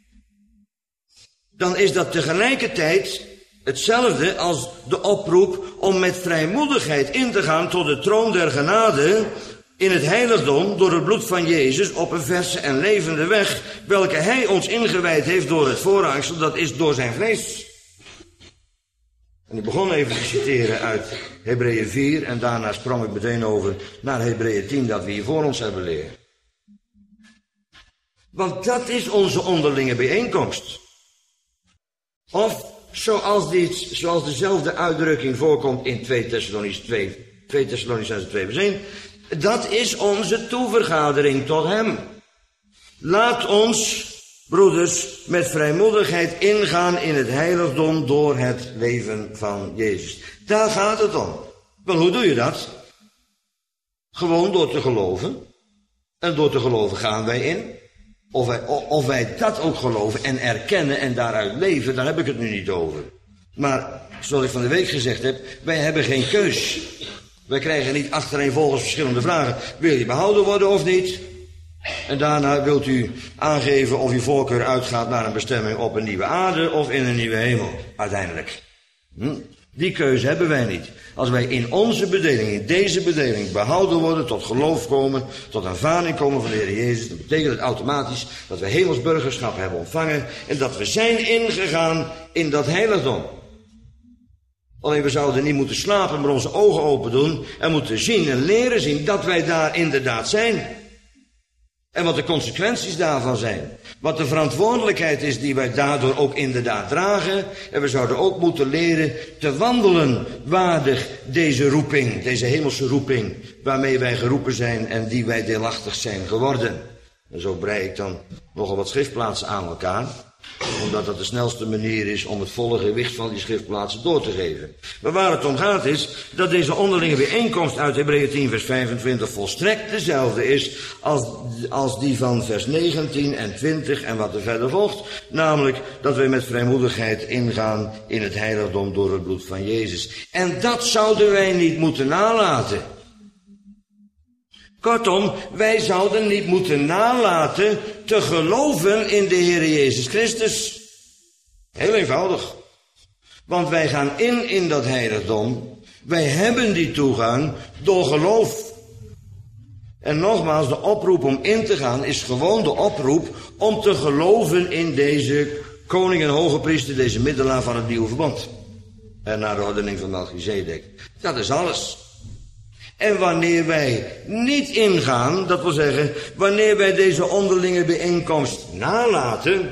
dan is dat tegelijkertijd hetzelfde als de oproep om met vrijmoedigheid in te gaan tot de troon der genade in het heiligdom door het bloed van Jezus op een verse en levende weg, welke Hij ons ingewijd heeft door het voorhangsel, dat is door zijn vlees. En ik begon even te citeren uit Hebreeën vier en daarna sprong ik meteen over naar Hebreeën tien, dat we hier voor ons hebben leren. Want dat is onze onderlinge bijeenkomst. Of zoals, die, zoals dezelfde uitdrukking voorkomt in twee Thessalonicenzen twee vers één, dat is onze toevergadering tot Hem. Laat ons, broeders, met vrijmoedigheid ingaan in het heiligdom door het leven van Jezus. Daar gaat het om. Wel, hoe doe je dat? Gewoon door te geloven. En door te geloven gaan wij in. Of wij, of wij dat ook geloven en erkennen en daaruit leven, daar heb ik het nu niet over. Maar, zoals ik van de week gezegd heb, wij hebben geen keus. Wij krijgen niet achtereenvolgens verschillende vragen. Wil je behouden worden of niet? En daarna wilt u aangeven of uw voorkeur uitgaat naar een bestemming op een nieuwe aarde of in een nieuwe hemel. Uiteindelijk. Hm? Die keuze hebben wij niet. Als wij in onze bedeling, in deze bedeling, behouden worden, tot geloof komen, tot aanvaarding komen van de Heer Jezus, dan betekent het automatisch dat we hemelsburgerschap hebben ontvangen en dat we zijn ingegaan in dat heiligdom. Alleen we zouden niet moeten slapen, maar onze ogen open doen en moeten zien en leren zien dat wij daar inderdaad zijn. En wat de consequenties daarvan zijn. Wat de verantwoordelijkheid is die wij daardoor ook inderdaad dragen. En we zouden ook moeten leren te wandelen waardig deze roeping, deze hemelse roeping, waarmee wij geroepen zijn en die wij deelachtig zijn geworden. En zo brei ik dan nogal wat schriftplaatsen aan elkaar, omdat dat de snelste manier is om het volle gewicht van die schriftplaatsen door te geven. Maar waar het om gaat is dat deze onderlinge bijeenkomst uit Hebreeën tien vers vijfentwintig volstrekt dezelfde is als, als die van vers negentien en twintig en wat er verder volgt. Namelijk dat wij met vrijmoedigheid ingaan in het heiligdom door het bloed van Jezus. En dat zouden wij niet moeten nalaten. Kortom, wij zouden niet moeten nalaten te geloven in de Heer Jezus Christus. Heel eenvoudig. Want wij gaan in in dat heiligdom. Wij hebben die toegang door geloof. En nogmaals, de oproep om in te gaan is gewoon de oproep om te geloven in deze koning en hoge priester, deze middelaar van het nieuwe verbond. En naar de ordening van Melchizedek. Dat is alles. En wanneer wij niet ingaan, dat wil zeggen, wanneer wij deze onderlinge bijeenkomst nalaten,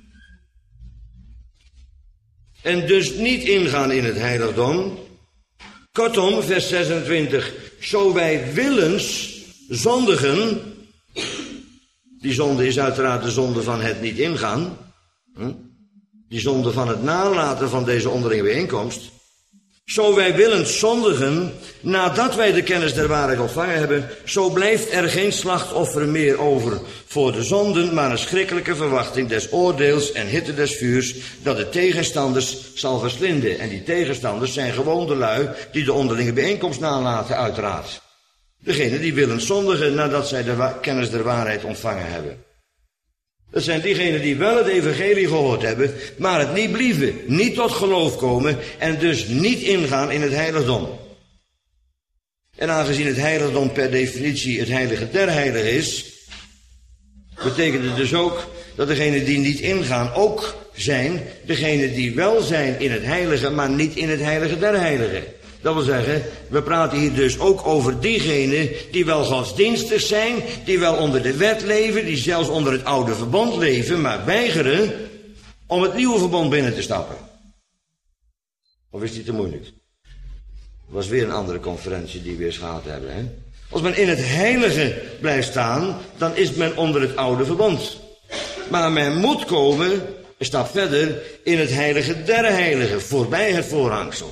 en dus niet ingaan in het heiligdom, kortom, vers zesentwintig, zo wij willens zondigen, die zonde is uiteraard de zonde van het niet ingaan, die zonde van het nalaten van deze onderlinge bijeenkomst, Zo wij willen zondigen, nadat wij de kennis der waarheid ontvangen hebben, zo blijft er geen slachtoffer meer over voor de zonden, maar een schrikkelijke verwachting des oordeels en hitte des vuurs, dat de tegenstanders zal verslinden. En die tegenstanders zijn gewoon de lui die de onderlinge bijeenkomst nalaten, uiteraard. Degenen die willen zondigen nadat zij de kennis der waarheid ontvangen hebben. Dat zijn diegenen die wel het evangelie gehoord hebben, maar het niet blieven, niet tot geloof komen en dus niet ingaan in het heiligdom. En aangezien het heiligdom per definitie het heilige der heiligen is, betekent het dus ook dat degenen die niet ingaan ook zijn degenen die wel zijn in het heilige, maar niet in het heilige der heiligen. Dat wil zeggen, we praten hier dus ook over diegenen die wel godsdienstig zijn, die wel onder de wet leven, die zelfs onder het oude verbond leven, maar weigeren om het nieuwe verbond binnen te stappen. Of is die te moeilijk? Dat was weer een andere conferentie die we eens gehad hebben. Hè? Als men in het heilige blijft staan, dan is men onder het oude verbond. Maar men moet komen, een stap verder, in het heilige der heiligen, voorbij het voorhangsel.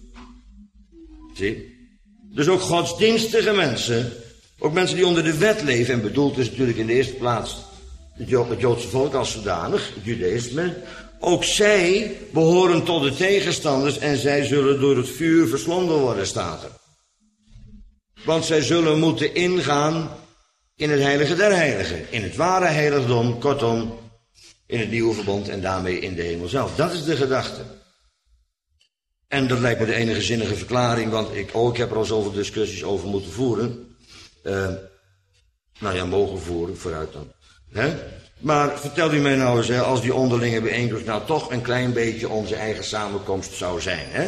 Zie? Dus ook godsdienstige mensen, ook mensen die onder de wet leven, en bedoeld is natuurlijk in de eerste plaats het, Jo- het Joodse volk als zodanig, het Judaïsme, ook zij behoren tot de tegenstanders en zij zullen door het vuur verslonden worden, staat er. Want zij zullen moeten ingaan in het heilige der heiligen, in het ware heiligdom, kortom, in het nieuwe verbond en daarmee in de hemel zelf. Dat is de gedachte. En dat lijkt me de enige zinnige verklaring, want ik, oh, ik heb er al zoveel discussies over moeten voeren. Uh, nou ja, mogen voeren, vooruit dan. Hè? Maar vertel u mij nou eens, hè, als die onderlinge bijeenkomst nou toch een klein beetje onze eigen samenkomst zou zijn. Hè?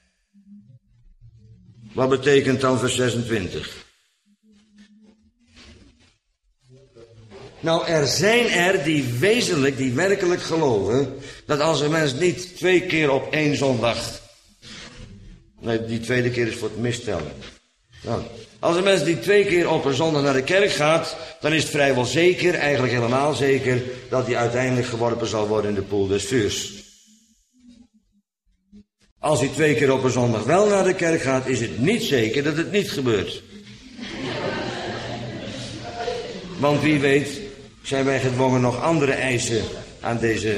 Wat betekent dan vers zesentwintig? Nou, er zijn er die wezenlijk, die werkelijk geloven, dat als een mens niet twee keer op één zondag... Nee, die tweede keer is voor het mistellen. Nou, als een mens die twee keer op een zondag naar de kerk gaat, dan is het vrijwel zeker, eigenlijk helemaal zeker, dat hij uiteindelijk geworpen zal worden in de poel des vuurs. Als hij twee keer op een zondag wel naar de kerk gaat, is het niet zeker dat het niet gebeurt. Want wie weet zijn wij gedwongen nog andere eisen aan deze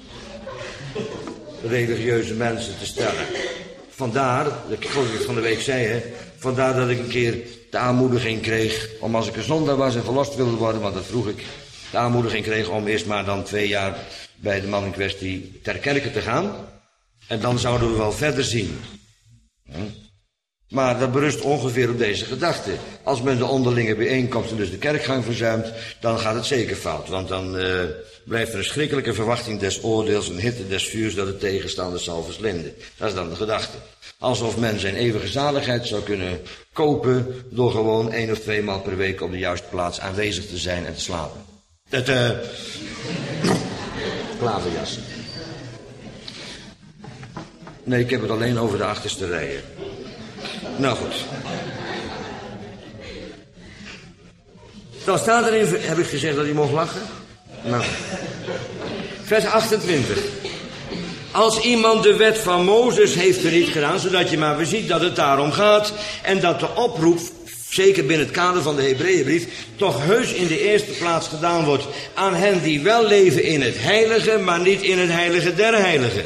religieuze mensen te stellen. Vandaar, dat ik van de week zei, hè, vandaar dat ik een keer de aanmoediging kreeg om als ik een zondag was en verlost wilde worden, want dat vroeg ik, de aanmoediging kreeg om eerst maar dan twee jaar bij de man in kwestie ter kerke te gaan. En dan zouden we wel verder zien. Hm? Maar dat berust ongeveer op deze gedachte. Als men de onderlinge bijeenkomsten, dus de kerkgang verzuimt, dan gaat het zeker fout. Want dan uh, blijft er een schrikkelijke verwachting des oordeels, een hitte des vuurs dat de tegenstanders zal verslinden. Dat is dan de gedachte. Alsof men zijn eeuwige zaligheid zou kunnen kopen door gewoon één of twee maal per week op de juiste plaats aanwezig te zijn en te slapen. Het uh, klaverjas. Nee, ik heb het alleen over de achterste rijen. Nou goed. Dan staat erin, heb ik gezegd dat hij mocht lachen? Nou. Vers achtentwintig. Als iemand de wet van Mozes heeft er niet gedaan, zodat je maar weer ziet dat het daarom gaat, en dat de oproep, zeker binnen het kader van de Hebreeënbrief, toch heus in de eerste plaats gedaan wordt aan hen die wel leven in het heilige, maar niet in het heilige der heiligen.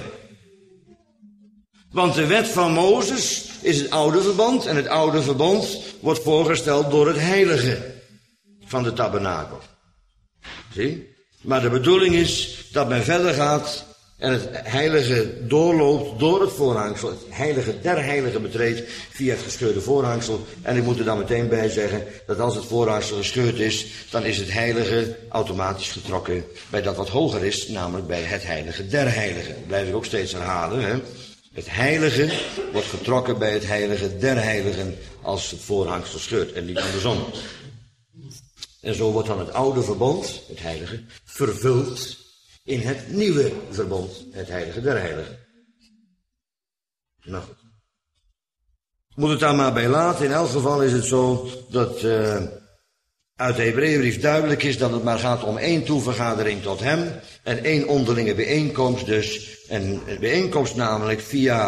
Want de wet van Mozes is het oude verbond en het oude verbond wordt voorgesteld door het heilige van de tabernakel. Zie? Maar de bedoeling is dat men verder gaat en het heilige doorloopt door het voorhangsel, het heilige der heiligen betreedt via het gescheurde voorhangsel. En ik moet er dan meteen bij zeggen dat als het voorhangsel gescheurd is, dan is het heilige automatisch getrokken bij dat wat hoger is, namelijk bij het heilige der heiligen. Dat blijf ik ook steeds herhalen, hè. Het heilige wordt getrokken bij het heilige der heiligen als het voorhangsel scheurt en niet andersom. En zo wordt dan het oude verbond, het heilige, vervuld in het nieuwe verbond, het heilige der heiligen. Nou goed. Moet het daar maar bij laten. In elk geval is het zo dat uh, uit de Hebreeënbrief duidelijk is dat het maar gaat om één toevergadering tot hem en één onderlinge bijeenkomst dus. En een bijeenkomst namelijk via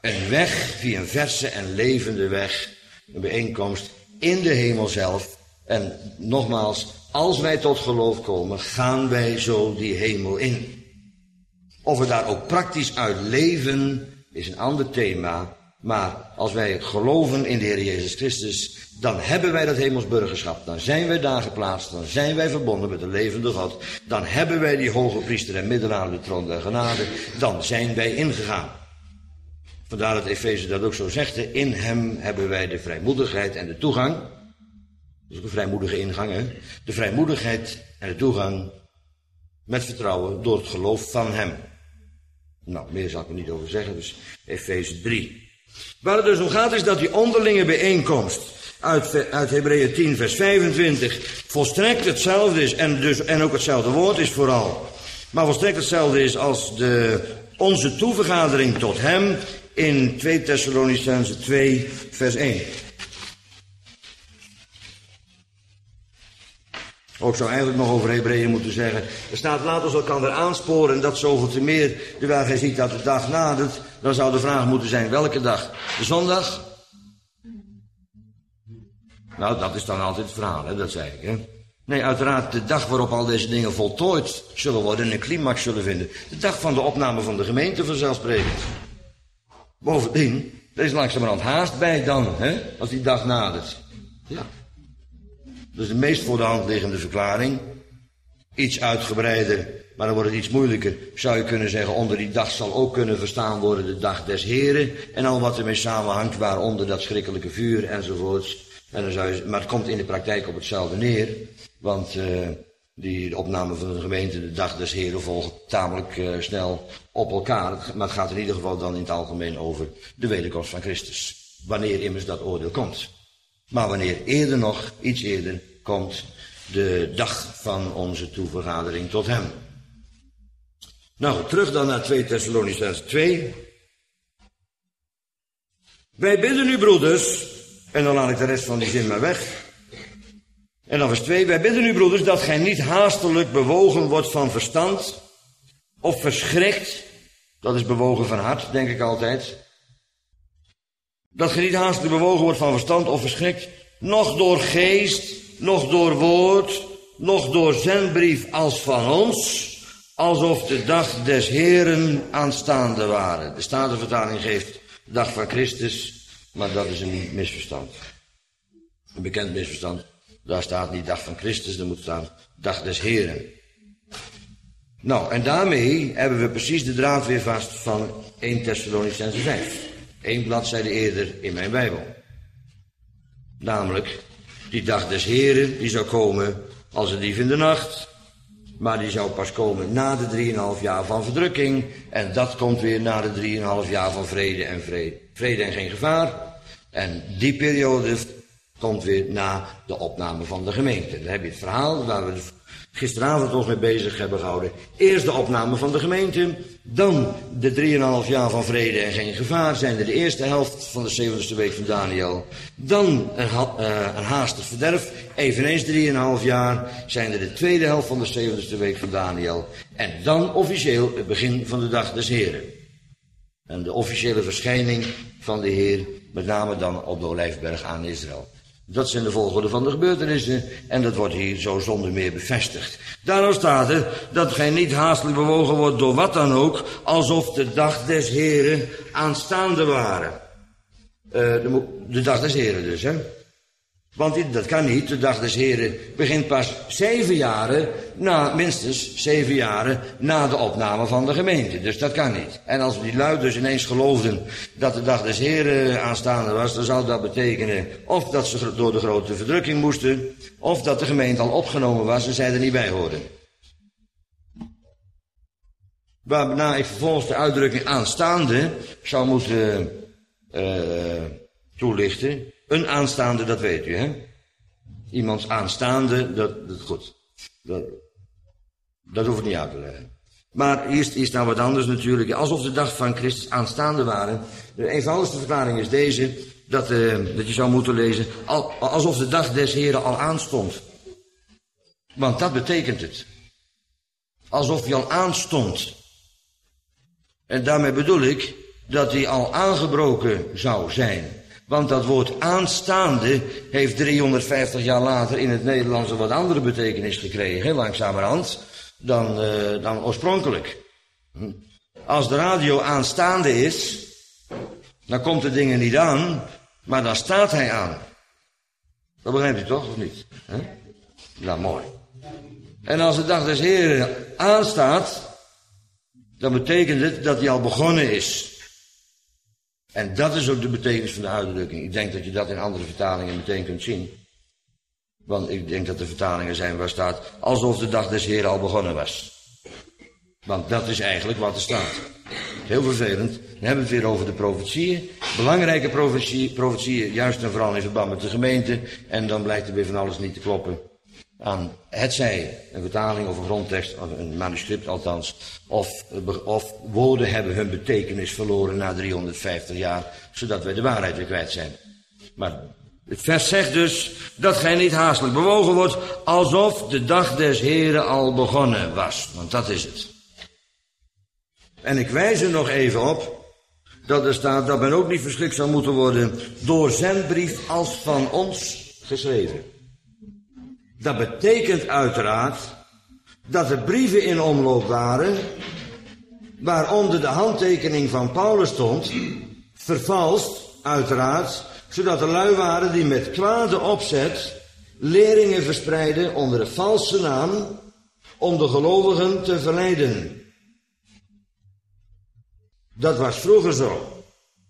een weg, via een verse en levende weg, een bijeenkomst in de hemel zelf. En nogmaals, als wij tot geloof komen, gaan wij zo die hemel in. Of we daar ook praktisch uit leven, is een ander thema. Maar als wij geloven in de Heer Jezus Christus, dan hebben wij dat hemelsburgerschap. Dan zijn wij daar geplaatst, dan zijn wij verbonden met de levende God. Dan hebben wij die hoge priester en middelaar aan de troon der genade. Dan zijn wij ingegaan. Vandaar dat Efeze dat ook zo zegt. In hem hebben wij de vrijmoedigheid en de toegang. Dat is ook een vrijmoedige ingang, hè. De vrijmoedigheid en de toegang met vertrouwen door het geloof van hem. Nou, meer zal ik er niet over zeggen, dus Efeze drie. Waar het dus om gaat is dat die onderlinge bijeenkomst uit, uit Hebreeën tien vers vijfentwintig volstrekt hetzelfde is en, dus, en ook hetzelfde woord is vooral. Maar volstrekt hetzelfde is als de, onze toevergadering tot hem in twee Thessalonicenzen twee vers één. Ook zou eigenlijk nog over Hebreeën moeten zeggen. Er staat, laat ons elkaar aansporen, dat zoveel te meer, terwijl gij ziet dat de dag nadert. Dan zou de vraag moeten zijn, welke dag? De zondag? Nou, dat is dan altijd het verhaal, hè? Dat zei ik, hè. Nee, uiteraard de dag waarop al deze dingen voltooid zullen worden en een climax zullen vinden. De dag van de opname van de gemeente vanzelfsprekend. Bovendien, er is langzamerhand haast bij dan, hè, als die dag nadert. Ja. Dat is de meest voor de hand liggende verklaring. Iets uitgebreider, maar dan wordt het iets moeilijker. Zou je kunnen zeggen, onder die dag zal ook kunnen verstaan worden de dag des Heren. En al wat ermee samenhangt, waaronder dat schrikkelijke vuur enzovoorts. En dan zou je, maar het komt in de praktijk op hetzelfde neer. Want uh, die de opname van de gemeente, de dag des Heren, volgt tamelijk uh, snel op elkaar. Maar het gaat in ieder geval dan in het algemeen over de wederkomst van Christus. Wanneer immers dat oordeel komt. Maar wanneer eerder nog, iets eerder, komt de dag van onze toevergadering tot hem. Nou, terug dan naar twee Thessalonicenzen twee. Wij bidden u, broeders, en dan laat ik de rest van die zin maar weg. En dan vers twee, wij bidden u, broeders, dat gij niet haastelijk bewogen wordt van verstand, of verschrikt, dat is bewogen van hart, denk ik altijd. Dat gij niet haastelijk bewogen wordt van verstand of verschrikt, noch door geest, noch door woord, noch door zendbrief als van ons, alsof de dag des Heren aanstaande waren. De Statenvertaling geeft de dag van Christus, maar dat is een misverstand. Een bekend misverstand. Daar staat niet dag van Christus, er moet staan dag des Heren. Nou, en daarmee hebben we precies de draad weer vast van eerste Thessalonicenzen vijf. Eén bladzijde eerder in mijn Bijbel. Namelijk, die dag des Heren, die zou komen als een dief in de nacht. Maar die zou pas komen na de drieënhalf jaar van verdrukking. En dat komt weer na de drieënhalf jaar van vrede en vrede. Vrede en geen gevaar. En die periode komt weer na de opname van de gemeente. Dan heb je het verhaal waar we gisteravond ons mee bezig hebben gehouden. Eerst de opname van de gemeente. Dan de drieënhalf jaar van vrede en geen gevaar. Zijn er de eerste helft van de zeventigste week van Daniel. Dan een, ha uh, een haastig verderf. Eveneens drieënhalf jaar. Zijn er de tweede helft van de zeventigste week van Daniel. En dan officieel het begin van de dag des Heren. En de officiële verschijning van de Heer. Met name dan op de Olijfberg aan Israël. Dat zijn de volgorde van de gebeurtenissen en dat wordt hier zo zonder meer bevestigd. Daarom staat er dat gij niet haastelijk bewogen wordt door wat dan ook, alsof de dag des Heren aanstaande waren. Uh, de, de dag des Heren dus, hè. Want dat kan niet, de dag des Heren begint pas zeven jaren, na, minstens zeven jaren, na de opname van de gemeente. Dus dat kan niet. En als die lui dus ineens geloofden dat de dag des Heren aanstaande was, dan zou dat betekenen of dat ze door de grote verdrukking moesten, of dat de gemeente al opgenomen was en zij er niet bij hoorden. Waarna ik vervolgens de uitdrukking aanstaande zou moeten uh, toelichten. Een aanstaande, dat weet u, hè? Iemands aanstaande, dat, dat goed. Dat, dat hoef ik niet uit te leggen. Maar hier is nou wat anders natuurlijk. Alsof de dag van Christus aanstaande waren. De eenvoudigste verklaring is deze, dat, uh, dat je zou moeten lezen, al, alsof de dag des Heren al aanstond. Want dat betekent het. Alsof hij al aanstond. En daarmee bedoel ik dat die al aangebroken zou zijn. Want dat woord aanstaande heeft driehonderdvijftig jaar later in het Nederlands een wat andere betekenis gekregen, heel langzamerhand, dan, uh, dan oorspronkelijk. Als de radio aanstaande is, dan komt de dingen niet aan, maar dan staat hij aan. Dat begrijpt u toch, of niet? He? Nou, mooi. En als de dag des Heren aanstaat, dan betekent het dat hij al begonnen is. En dat is ook de betekenis van de uitdrukking. Ik denk dat je dat in andere vertalingen meteen kunt zien. Want ik denk dat er vertalingen zijn waar staat alsof de dag des Heren al begonnen was. Want dat is eigenlijk wat er staat. Heel vervelend. Dan hebben we het weer over de profetieën. Belangrijke profetieën, profetieën, juist en vooral in verband met de gemeente. En dan blijkt er weer van alles niet te kloppen aan hetzij een vertaling of een grondtekst, of een manuscript althans, of, of woorden hebben hun betekenis verloren na driehonderdvijftig jaar, zodat wij de waarheid weer kwijt zijn. Maar het vers zegt dus dat gij niet haastelijk bewogen wordt, alsof de dag des Heren al begonnen was. Want dat is het. En ik wijs er nog even op dat er staat dat men ook niet verschrikt zou moeten worden door zendbrief als van ons geschreven. Dat betekent uiteraard dat er brieven in omloop waren waaronder de handtekening van Paulus stond, vervalst uiteraard, zodat er lui waren die met kwade opzet leringen verspreiden onder een valse naam om de gelovigen te verleiden. Dat was vroeger zo.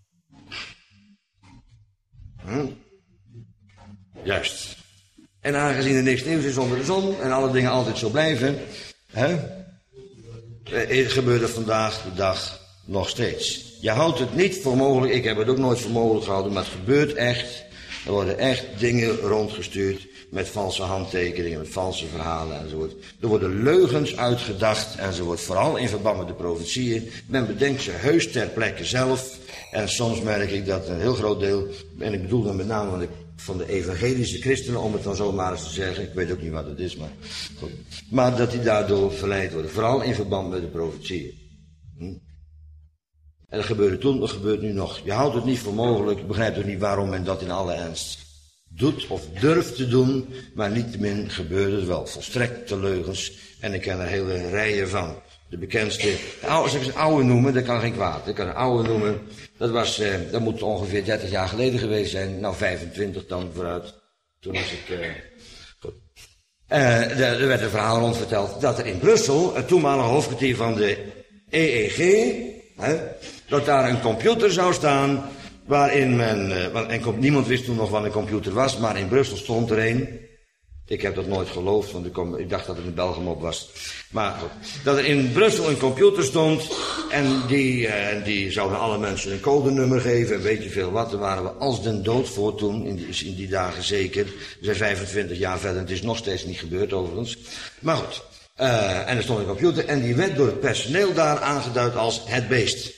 Hm? Juist. En aangezien er niks nieuws is onder de zon en alle dingen altijd zo blijven, hè, het gebeurt vandaag de dag nog steeds. Je houdt het niet voor mogelijk, ik heb het ook nooit voor mogelijk gehouden, maar het gebeurt echt. Er worden echt dingen rondgestuurd met valse handtekeningen, met valse verhalen enzovoort. Er worden leugens uitgedacht enzovoort, vooral in verband met de profetieën. Men bedenkt ze heus ter plekke zelf. En soms merk ik dat een heel groot deel, en ik bedoel dan met name van de, van de evangelische christenen, om het dan zomaar eens te zeggen, ik weet ook niet wat het is, maar goed. Maar dat die daardoor verleid worden, vooral in verband met de profetieën. Hm? En dat gebeurde toen, dat gebeurt nu nog. Je houdt het niet voor mogelijk, je begrijpt ook niet waarom men dat in alle ernst doet of durft te doen, maar niettemin gebeurt het wel. Volstrekte leugens, en ik ken er hele rijen van. De bekendste, als ik een oude noemen, dat kan geen kwaad. Ik kan een oude noemen, dat was, eh, dat moet ongeveer dertig jaar geleden geweest zijn. Nou, vijfentwintig dan vooruit. Toen was ik, eh, goed. Uh, er werd een verhaal rond verteld dat er in Brussel, het toenmalige hoofdkwartier van de E E G, hè, dat daar een computer zou staan waarin men, uh, en niemand wist toen nog wat een computer was, maar in Brussel stond er een. Ik heb dat nooit geloofd, want ik, kom, ik dacht dat het een Belgemop was. Maar goed, dat er in Brussel een computer stond en die, uh, die zouden alle mensen een codenummer geven en weet je veel wat. Daar waren we als den dood voor toen, in die, in die dagen zeker. We zijn vijfentwintig jaar verder, het is nog steeds niet gebeurd overigens. Maar goed, uh, en er stond een computer en die werd door het personeel daar aangeduid als het beest.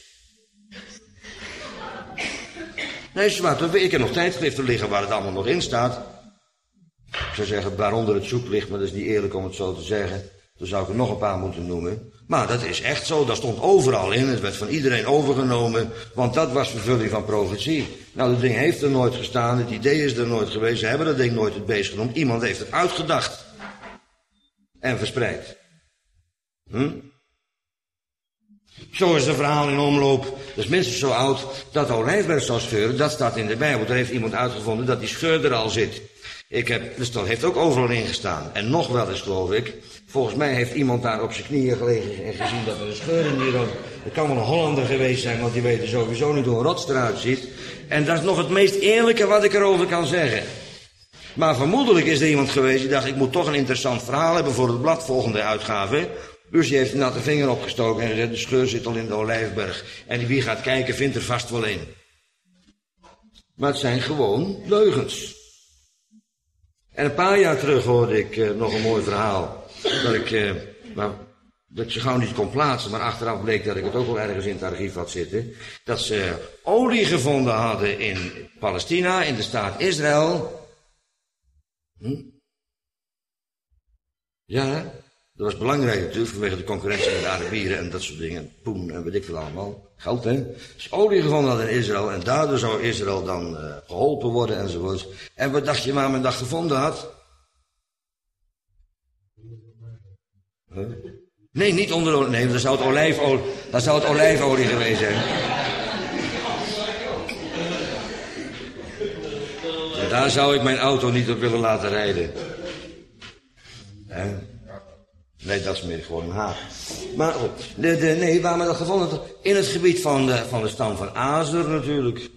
Nee, zwart, ik heb nog tijdschriften liggen waar het allemaal nog in staat. Ik zou zeggen, waaronder het zoek ligt, maar dat is niet eerlijk om het zo te zeggen. Dan zou ik er nog een paar moeten noemen. Maar dat is echt zo, dat stond overal in. Het werd van iedereen overgenomen, want dat was vervulling van profetie. Nou, dat ding heeft er nooit gestaan, het idee is er nooit geweest. Ze hebben dat ding nooit het beest genoemd. Iemand heeft het uitgedacht. En verspreid. Hm? Zo is een verhaal in omloop, dat is minstens zo oud, dat de olijfberg zou scheuren. Dat staat in de Bijbel. Daar heeft iemand uitgevonden dat die scheur er al zit. Ik heb, dus dat heeft ook overal in gestaan. En nog wel eens, geloof ik. Volgens mij heeft iemand daar op zijn knieën gelegen en gezien dat er een scheur in die rood. Het kan wel een Hollander geweest zijn, want die weten sowieso niet hoe een rots eruit ziet. En dat is nog het meest eerlijke wat ik erover kan zeggen. Maar vermoedelijk is er iemand geweest die dacht, ik moet toch een interessant verhaal hebben voor het blad, volgende uitgave. Dus die heeft een natte vinger opgestoken en gezegd, de scheur zit al in de Olijfberg. En wie gaat kijken, vindt er vast wel een. Maar het zijn gewoon leugens. En een paar jaar terug hoorde ik uh, nog een mooi verhaal. Dat ik, uh, maar, dat ik ze gauw niet kon plaatsen, maar achteraf bleek dat ik het ook wel ergens in het archief had zitten. Dat ze olie gevonden hadden in Palestina, in de staat Israël. Hm? Ja, Dat was belangrijk natuurlijk, vanwege de concurrentie met de Arabieren en dat soort dingen. Poen en weet ik veel allemaal. Geld, hè. Als olie gevonden had in Israël en daardoor zou Israël dan uh, geholpen worden enzovoort. En wat dacht je waar men dat gevonden had? Huh? Nee, niet onder de olie. Nee, dat zou het olijfolie, dat zou het olijfolie geweest zijn. En daar zou ik mijn auto niet op willen laten rijden. Hè? Nee, dat is meer gewoon een haak. Maar goed, de, de, nee, waar men dat gevonden had, in het gebied van de, van de stam van Azer natuurlijk.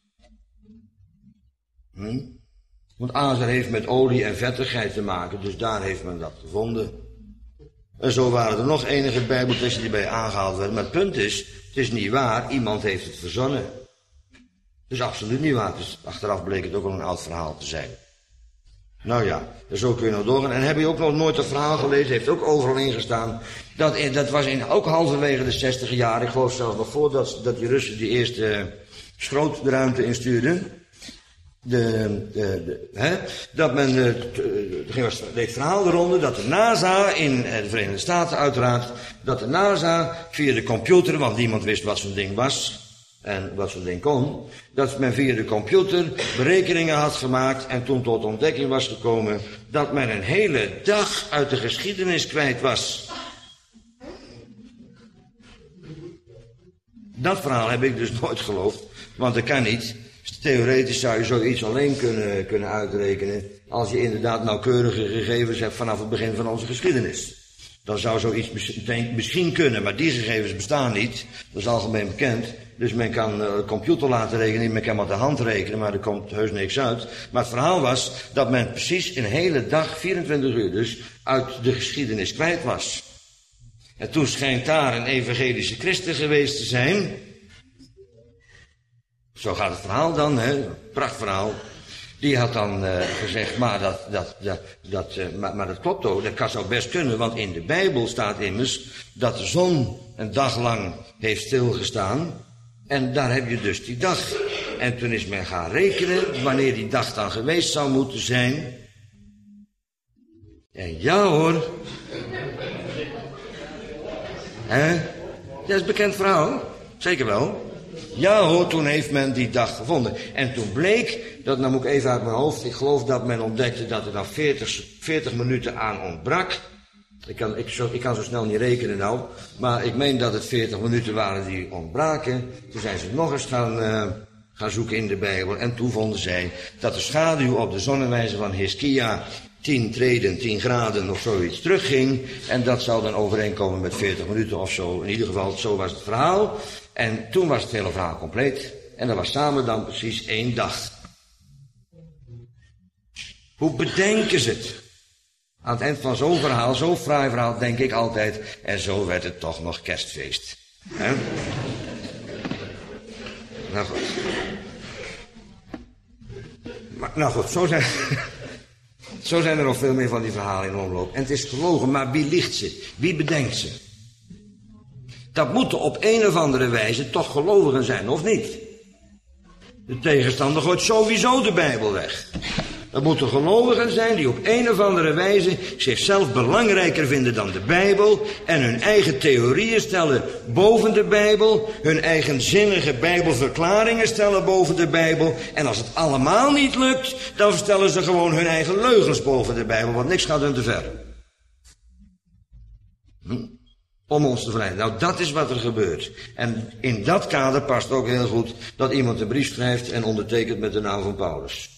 Hm? Want Azer heeft met olie en vettigheid te maken, dus daar heeft men dat gevonden. En zo waren er nog enige bijbelteksten die bij aangehaald werden. Maar het punt is, het is niet waar, iemand heeft het verzonnen. Het is absoluut niet waar, dus achteraf bleek het ook al een oud verhaal te zijn. Nou ja, zo kun je nog doorgaan. En heb je ook nog nooit het verhaal gelezen, heeft ook overal ingestaan. Dat, dat was in, ook halverwege de zestiger jaren, ik geloof zelfs nog voordat dat die Russen die eerste uh, schroot de ruimte instuurden. De, de, de, hè, dat men, uh, er ging het verhaal de ronde dat de NASA in de Verenigde Staten uiteraard, dat de NASA via de computer, want niemand wist wat zo'n ding was en wat zo'n ding kon, dat men via de computer berekeningen had gemaakt en toen tot ontdekking was gekomen dat men een hele dag uit de geschiedenis kwijt was. Dat verhaal heb ik dus nooit geloofd, want dat kan niet. Theoretisch zou je zoiets alleen kunnen, kunnen uitrekenen als je inderdaad nauwkeurige gegevens hebt vanaf het begin van onze geschiedenis. Dan zou zoiets misschien kunnen, maar die gegevens bestaan niet. Dat is algemeen bekend. Dus men kan een uh, computer laten rekenen, men kan met de hand rekenen, maar er komt heus niks uit. Maar het verhaal was dat men precies een hele dag, vierentwintig uur dus, uit de geschiedenis kwijt was. En toen schijnt daar een evangelische christen geweest te zijn. Zo gaat het verhaal dan, hè, prachtverhaal. Die had dan uh, gezegd, maar dat, dat, dat, dat, uh, maar, maar dat klopt ook, dat kan zou best kunnen, want in de Bijbel staat immers dat de zon een dag lang heeft stilgestaan. En daar heb je dus die dag. En toen is men gaan rekenen wanneer die dag dan geweest zou moeten zijn. En ja hoor. Hè? Dat is een bekend verhaal. Zeker wel. Ja hoor, toen heeft men die dag gevonden. En toen bleek, dat nou moet ik even uit mijn hoofd, ik geloof dat men ontdekte dat er dan veertig, veertig minuten aan ontbrak. Ik kan, ik, zo, ik kan zo snel niet rekenen nou, maar ik meen dat het veertig minuten waren die ontbraken. Toen zijn ze nog eens gaan, uh, gaan zoeken in de Bijbel en toen vonden zij dat de schaduw op de zonnewijzer van Hiskia tien treden, tien graden of zoiets terugging. En dat zou dan overeenkomen met veertig minuten of zo. In ieder geval, zo was het verhaal. En toen was het hele verhaal compleet. En dat was samen dan precies één dag. Hoe bedenken ze het? Aan het eind van zo'n verhaal, zo'n fraai verhaal, denk ik altijd. En zo werd het toch nog kerstfeest. He? Nou goed. Maar, nou goed, zo zijn, zo zijn er nog veel meer van die verhalen in omloop. En het is gelogen, maar wie liegt ze? Wie bedenkt ze? Dat moeten op een of andere wijze toch gelovigen zijn, of niet? De tegenstander gooit sowieso de Bijbel weg. Dat moeten gelovigen zijn die op een of andere wijze zichzelf belangrijker vinden dan de Bijbel en hun eigen theorieën stellen boven de Bijbel, hun eigenzinnige Bijbelverklaringen stellen boven de Bijbel en als het allemaal niet lukt, dan stellen ze gewoon hun eigen leugens boven de Bijbel, want niks gaat hun te ver. Hm? Om ons te verleiden. Nou, dat is wat er gebeurt. En in dat kader past ook heel goed dat iemand een brief schrijft en ondertekent met de naam van Paulus.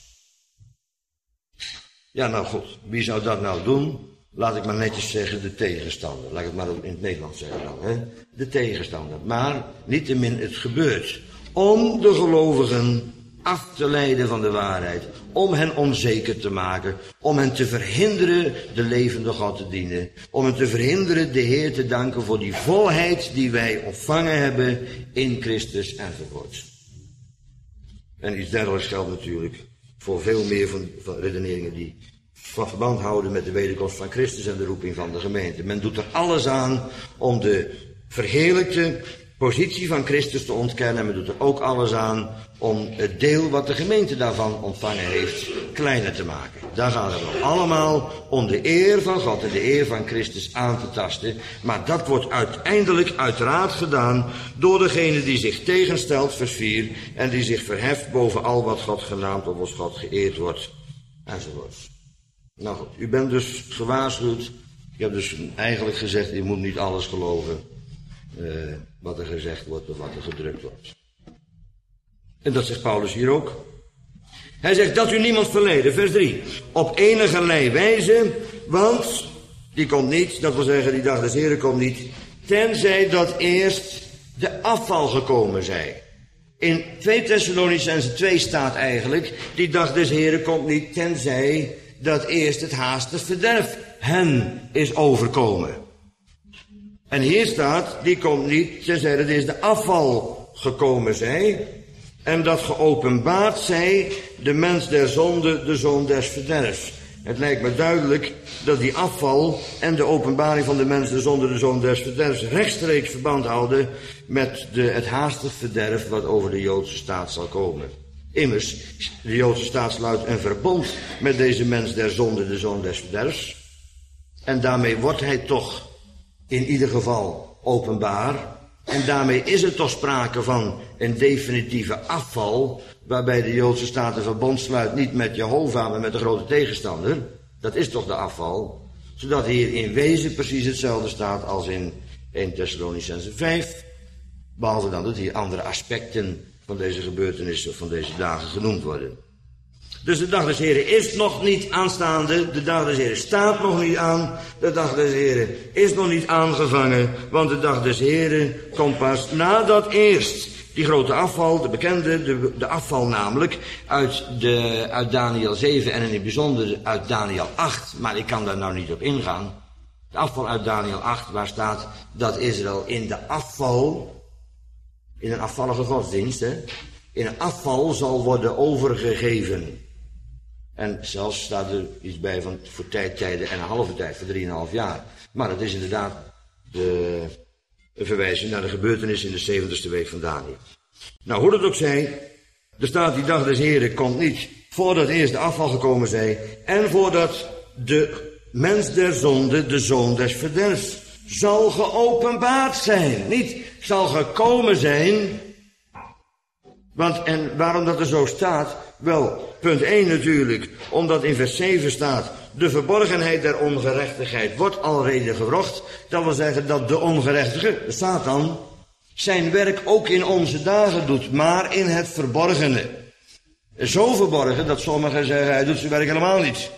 Ja, nou goed, wie zou dat nou doen? Laat ik maar netjes zeggen, de tegenstander. Laat ik het maar in het Nederlands zeggen dan, hè. De tegenstander. Maar, niettemin, het gebeurt. Om de gelovigen af te leiden van de waarheid. Om hen onzeker te maken. Om hen te verhinderen de levende God te dienen. Om hen te verhinderen de Heer te danken voor die volheid die wij ontvangen hebben in Christus enzovoort. En iets dergelijks geldt natuurlijk voor veel meer van, van redeneringen die van verband houden met de wederkomst van Christus en de roeping van de gemeente. Men doet er alles aan om de verheerlijkte positie van Christus te ontkennen. Men doet er ook alles aan om het deel wat de gemeente daarvan ontvangen heeft kleiner te maken. Daar gaat het om. Allemaal om de eer van God en de eer van Christus aan te tasten. Maar dat wordt uiteindelijk uiteraard gedaan door degene die zich tegenstelt, vers vier, en die zich verheft boven al wat God genaamd of als God geëerd wordt, enzovoorts. Nou goed, u bent dus gewaarschuwd. Ik heb dus eigenlijk gezegd, u moet niet alles geloven uh, wat er gezegd wordt of wat er gedrukt wordt. En dat zegt Paulus hier ook. Hij zegt dat u niemand verleden, vers drie. Op enigerlei wijze, want die komt niet, dat wil zeggen die dag des Heren komt niet, tenzij dat eerst de afval gekomen zij. In twee Thessalonicenzen twee staat eigenlijk, die dag des Heren komt niet, tenzij dat eerst het haastig verderf hen is overkomen. En hier staat, die komt niet, tenzij dat eerst de afval gekomen zij, en dat geopenbaard zij de mens der zonde, de zoon des verderfs. Het lijkt me duidelijk dat die afval en de openbaring van de mens, de zonde, de zoon des verderfs rechtstreeks verband houden met de, het haastig verderf wat over de Joodse staat zal komen. Immers, de Joodse staat sluit een verbond met deze mens der zonde, de zoon des verderfs. En daarmee wordt hij toch in ieder geval openbaar. En daarmee is er toch sprake van een definitieve afval, waarbij de Joodse staat een verbond sluit niet met Jehovah, maar met de grote tegenstander. Dat is toch de afval. Zodat hier in wezen precies hetzelfde staat als in eerste Thessalonicenzen vijf. Behalve dan dat hier andere aspecten van deze gebeurtenissen, van deze dagen genoemd worden. Dus de dag des Heren is nog niet aanstaande, de dag des Heren staat nog niet aan, de dag des Heren is nog niet aangevangen, want de dag des Heren komt pas nadat eerst die grote afval, de bekende, de, de afval namelijk, uit, de, uit Daniel zeven en in het bijzonder uit Daniel acht, maar ik kan daar nou niet op ingaan. De afval uit Daniel acht, waar staat dat Israël in de afval, in een afvallige godsdienst, hè, in een afval zal worden overgegeven. En zelfs staat er iets bij van voor tijdtijden en een halve tijd, voor drieënhalf jaar. Maar het is inderdaad de, een verwijzing naar de gebeurtenis in de zeventigste week van Daniel. Nou, hoe dat ook zij, er staat die dag des Heren komt niet voordat eerst de afval gekomen zij en voordat de mens der zonde, de zoon des verderfs, zal geopenbaard zijn. Niet zal gekomen zijn. Want, en waarom dat er zo staat? Wel, punt één natuurlijk, omdat in vers zeven staat, de verborgenheid der ongerechtigheid wordt alrede gewrocht. Dat wil zeggen dat de ongerechtige, de Satan, zijn werk ook in onze dagen doet, maar in het verborgene. Zo verborgen dat sommigen zeggen, hij doet zijn werk helemaal niet.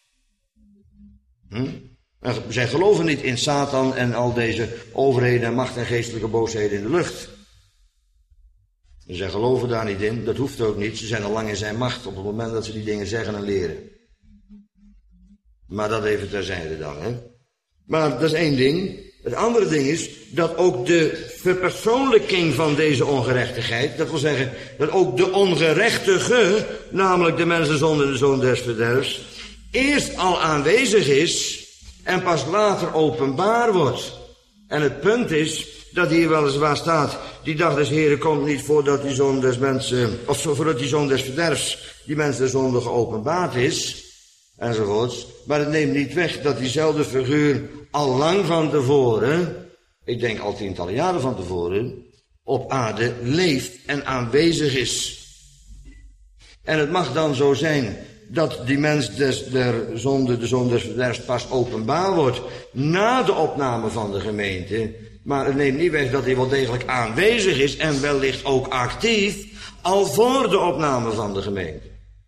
Hm? En zij geloven niet in Satan en al deze overheden en macht en geestelijke boosheden in de lucht. En zij geloven daar niet in, dat hoeft ook niet. Ze zijn al lang in zijn macht op het moment dat ze die dingen zeggen en leren. Maar dat even terzijde dan, hè. Maar dat is één ding. Het andere ding is dat ook de verpersoonlijking van deze ongerechtigheid, dat wil zeggen dat ook de ongerechtige, namelijk de mensen zonder de zoon des verderfs, eerst al aanwezig is en pas later openbaar wordt. En het punt is dat hier weliswaar staat, die dag des Heren komt niet voordat die zoon des mensen, of voordat die zoon des verderfs, die mens der zonde geopenbaard is, enzovoorts. Maar het neemt niet weg dat diezelfde figuur al lang van tevoren, ik denk al tientallen jaren van tevoren, op aarde leeft en aanwezig is. En het mag dan zo zijn dat die mens des, der zonde, de zoon des verderfs, pas openbaar wordt na de opname van de gemeente. Maar het neemt niet weg dat hij wel degelijk aanwezig is en wellicht ook actief al voor de opname van de gemeente.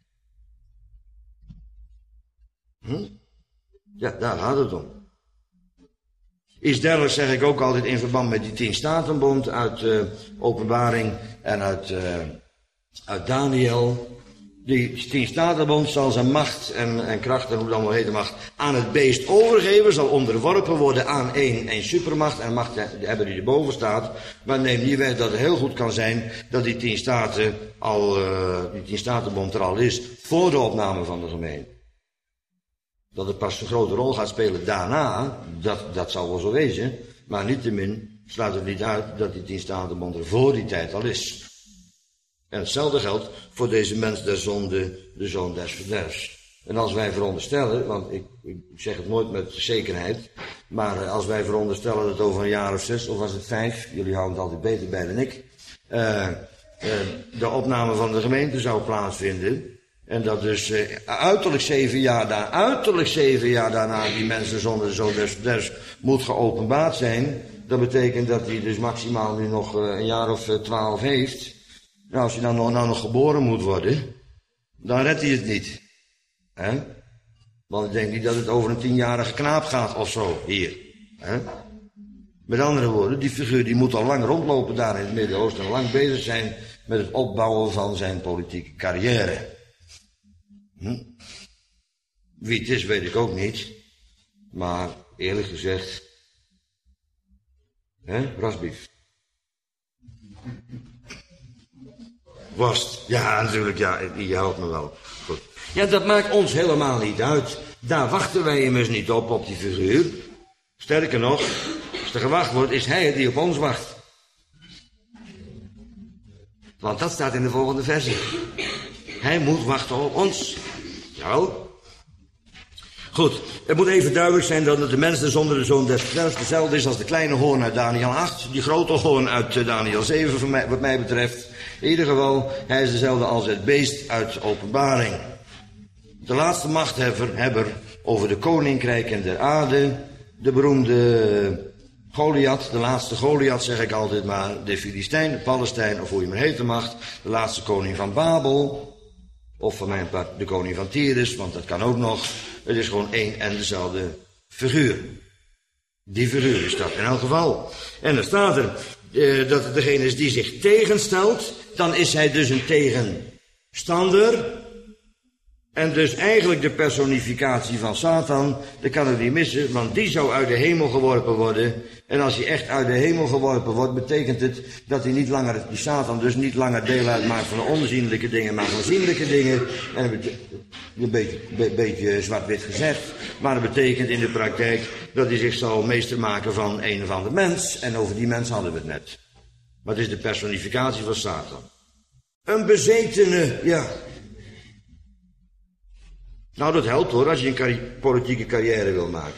Hm? Ja, daar gaat het om. Iets dergelijks zeg ik ook altijd in verband met die tien statenbond uit uh, Openbaring en uit, uh, uit Daniel. Die tien statenbond zal zijn macht en, en kracht en hoe het allemaal heten mag aan het beest overgeven, zal onderworpen worden aan één, één supermacht en macht hebben die erboven staat. Maar neem niet weg dat het heel goed kan zijn dat die tien staten al, uh, die tien statenbond er al is voor de opname van de gemeente. Dat het pas een grote rol gaat spelen daarna, dat, dat zal wel zo wezen, maar niettemin sluit het niet uit dat die tienstatenbond er voor die tijd al is. En hetzelfde geldt voor deze mens der zonde, de zoon des verderfs. En als wij veronderstellen, want ik, ik zeg het nooit met zekerheid, maar als wij veronderstellen dat het over een jaar of zes, of was het vijf, jullie houden het altijd beter bij dan ik, uh, uh, de opname van de gemeente zou plaatsvinden, en dat dus uh, uiterlijk zeven jaar daarna, uiterlijk zeven jaar daarna die mensen zonder de zoon des verderfs moet geopenbaard zijn, dat betekent dat hij dus maximaal nu nog uh, een jaar of uh, twaalf heeft. Nou, als hij dan nog, nou nog geboren moet worden, dan redt hij het niet. He? Want ik denk niet dat het over een tienjarige knaap gaat of zo, hier. He? Met andere woorden, die figuur die moet al lang rondlopen daar in het Midden-Oosten en lang bezig zijn met het opbouwen van zijn politieke carrière. Hm? Wie het is, weet ik ook niet. Maar eerlijk gezegd, hè, rasbief. Worst, ja natuurlijk, ja, je helpt me wel. Goed. Ja, dat maakt ons helemaal niet uit. Daar wachten wij immers niet op, op die figuur. Sterker nog, als er gewacht wordt, is hij het die op ons wacht. Want dat staat in de volgende versie. Hij moet wachten op ons. Nou. Goed, het moet even duidelijk zijn dat het de mens zonder de zoon des verderfs dezelfde is als de kleine hoorn uit Daniel acht. Die grote hoorn uit uh, Daniel zeven, voor mij, wat mij betreft. In ieder geval, hij is dezelfde als het beest uit Openbaring. De laatste machthebber over de koninkrijken der aarde. De beroemde Goliath, de laatste Goliath zeg ik altijd maar. De Filistijn, de Palestijn, of hoe je maar heten mag. De laatste koning van Babel. Of van mijn part de koning van Tyrus, want dat kan ook nog. Het is gewoon één en dezelfde figuur. Die figuur is dat in elk geval. En dan staat er uh, dat het degene is die zich tegenstelt. Dan is hij dus een tegenstander. En dus eigenlijk de personificatie van Satan, dat kan het niet missen, want die zou uit de hemel geworpen worden. En als hij echt uit de hemel geworpen wordt, betekent het dat hij niet langer, die Satan dus niet langer deel uitmaakt van de onzienlijke dingen, maar van zienlijke dingen. En een beetje, be, beetje zwart-wit gezegd, maar dat betekent in de praktijk dat hij zich zal meester maken van een of ander mens. En over die mens hadden we het net. Maar het is de personificatie van Satan. Een bezetene, ja. Nou, dat helpt hoor, als je een carri- politieke carrière wil maken.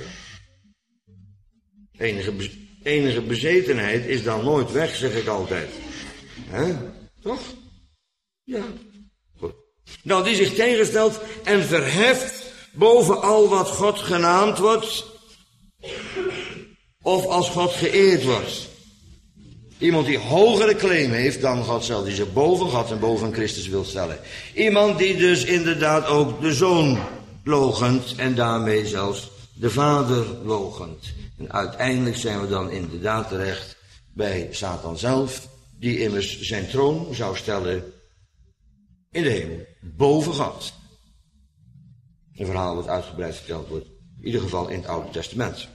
Enige, be- enige bezetenheid is dan nooit weg, zeg ik altijd. Hè? Toch? Ja. Goed. Nou, die zich tegenstelt en verheft boven al wat God genaamd wordt, of als God geëerd wordt. Iemand die hogere claim heeft dan God zelf, die zich boven God en boven Christus wil stellen. Iemand die dus inderdaad ook de Zoon loochent en daarmee zelfs de Vader loochent. En uiteindelijk zijn we dan inderdaad terecht bij Satan zelf, die immers zijn troon zou stellen in de hemel, boven God. Een verhaal wat uitgebreid verteld wordt, in ieder geval in het Oude Testament.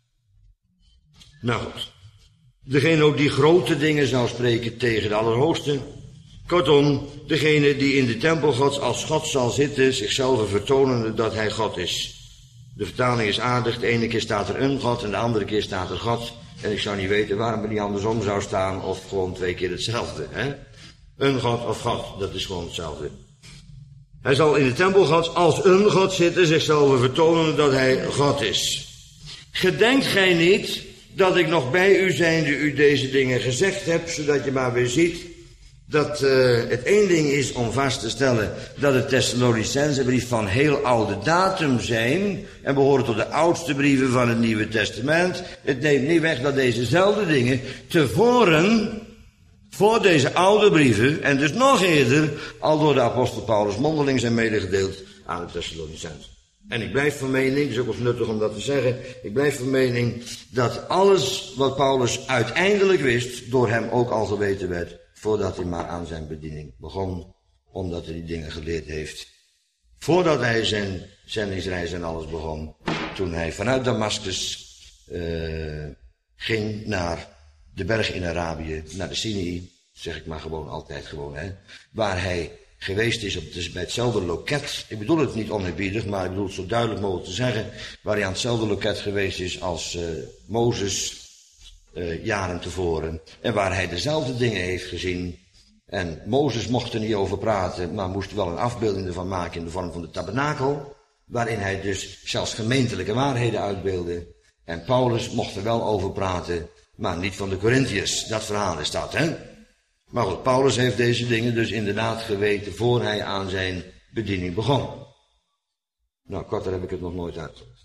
Nou goed. Degene ook die grote dingen zou spreken tegen de Allerhoogste. Kortom, degene die in de tempel Gods als God zal zitten, zichzelf vertonende dat hij God is. De vertaling is aardig, de ene keer staat er een God en de andere keer staat er God. En ik zou niet weten waarom er niet andersom zou staan of gewoon twee keer hetzelfde. Hè? Een God of God, dat is gewoon hetzelfde. Hij zal in de tempel Gods als een God zitten, zichzelf vertonen dat hij God is. Gedenkt gij niet dat ik nog bij u zijnde u deze dingen gezegd heb, zodat je maar weer ziet dat uh, het één ding is om vast te stellen dat het Thessalonicense brief van heel oude datum zijn en behoren tot de oudste brieven van het Nieuwe Testament. Het neemt niet weg dat dezezelfde dingen tevoren voor deze oude brieven en dus nog eerder al door de apostel Paulus mondeling zijn medegedeeld aan de Thessalonicense. En ik blijf van mening, het is ook wel nuttig om dat te zeggen, ik blijf van mening dat alles wat Paulus uiteindelijk wist, door hem ook al geweten werd, voordat hij maar aan zijn bediening begon, omdat hij die dingen geleerd heeft. Voordat hij zijn zendingsreis en alles begon, toen hij vanuit Damascus uh, ging naar de berg in Arabië, naar de Sinai, zeg ik maar gewoon altijd gewoon, hè, waar hij geweest is op dus bij hetzelfde loket. Ik bedoel het niet oneerbiedig, maar ik bedoel het zo duidelijk mogelijk te zeggen, waar hij aan hetzelfde loket geweest is als uh, Mozes uh, jaren tevoren. En waar hij dezelfde dingen heeft gezien. En Mozes mocht er niet over praten, maar moest wel een afbeelding ervan maken in de vorm van de tabernakel. Waarin hij dus zelfs gemeentelijke waarheden uitbeeldde. En Paulus mocht er wel over praten, maar niet van de Corinthiërs. Dat verhaal is dat, hè? Maar goed, Paulus heeft deze dingen dus inderdaad geweten voor hij aan zijn bediening begon. Nou, korter heb ik het nog nooit uitgelegd.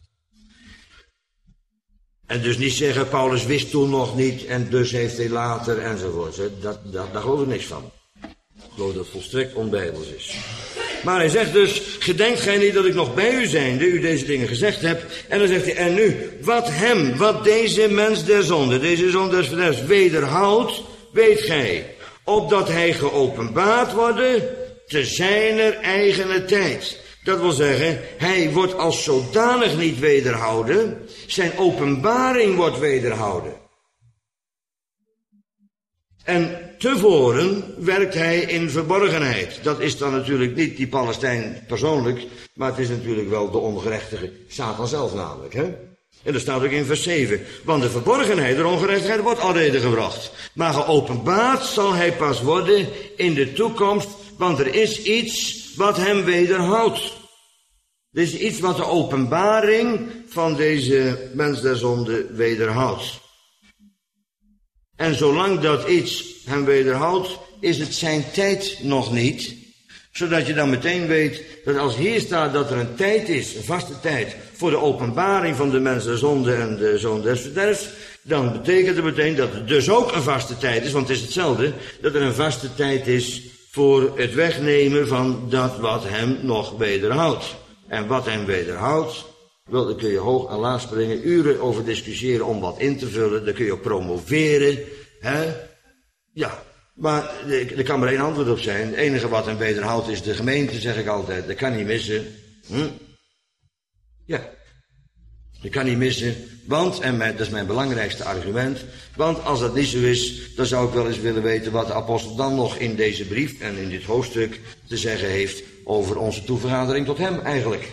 En dus niet zeggen, Paulus wist toen nog niet en dus heeft hij later enzovoort. Dat, dat, daar geloof ik niks van. Ik geloof dat het volstrekt onbijbels is. Maar hij zegt dus, gedenkt gij niet dat ik nog bij u zijnde, u deze dingen gezegd heb. En dan zegt hij, en nu, wat hem, wat deze mens der zonde, deze zonde des verderfs wederhoudt, weet gij, opdat hij geopenbaard worden te zijner eigene tijd. Dat wil zeggen, hij wordt als zodanig niet wederhouden, zijn openbaring wordt wederhouden. En tevoren werkt hij in verborgenheid. Dat is dan natuurlijk niet die Palestijn persoonlijk, maar het is natuurlijk wel de ongerechtige Satan zelf namelijk. Hè? En dat staat ook in vers zeven. Want de verborgenheid, de ongerechtigheid wordt alrede gebracht. Maar geopenbaard zal hij pas worden in de toekomst, want er is iets wat hem wederhoudt. Er is iets wat de openbaring van deze mens der zonde wederhoudt. En zolang dat iets hem wederhoudt, is het zijn tijd nog niet. Zodat je dan meteen weet dat als hier staat dat er een tijd is, een vaste tijd, voor de openbaring van de mens der zonde en de zoon des verderfs, dan betekent het meteen dat het dus ook een vaste tijd is, want het is hetzelfde, dat er een vaste tijd is voor het wegnemen van dat wat hem nog wederhoudt. En wat hem wederhoudt, wel, daar kun je hoog en laag springen, uren over discussiëren om wat in te vullen, daar kun je ook promoveren, hè? Ja, maar er kan maar één antwoord op zijn. Het enige wat hem wederhoudt is de gemeente, zeg ik altijd, dat kan niet missen. Hm? Ja, dat kan niet missen, want, en mijn, dat is mijn belangrijkste argument, want als dat niet zo is, dan zou ik wel eens willen weten wat de apostel dan nog in deze brief en in dit hoofdstuk te zeggen heeft over onze toevergadering tot hem eigenlijk.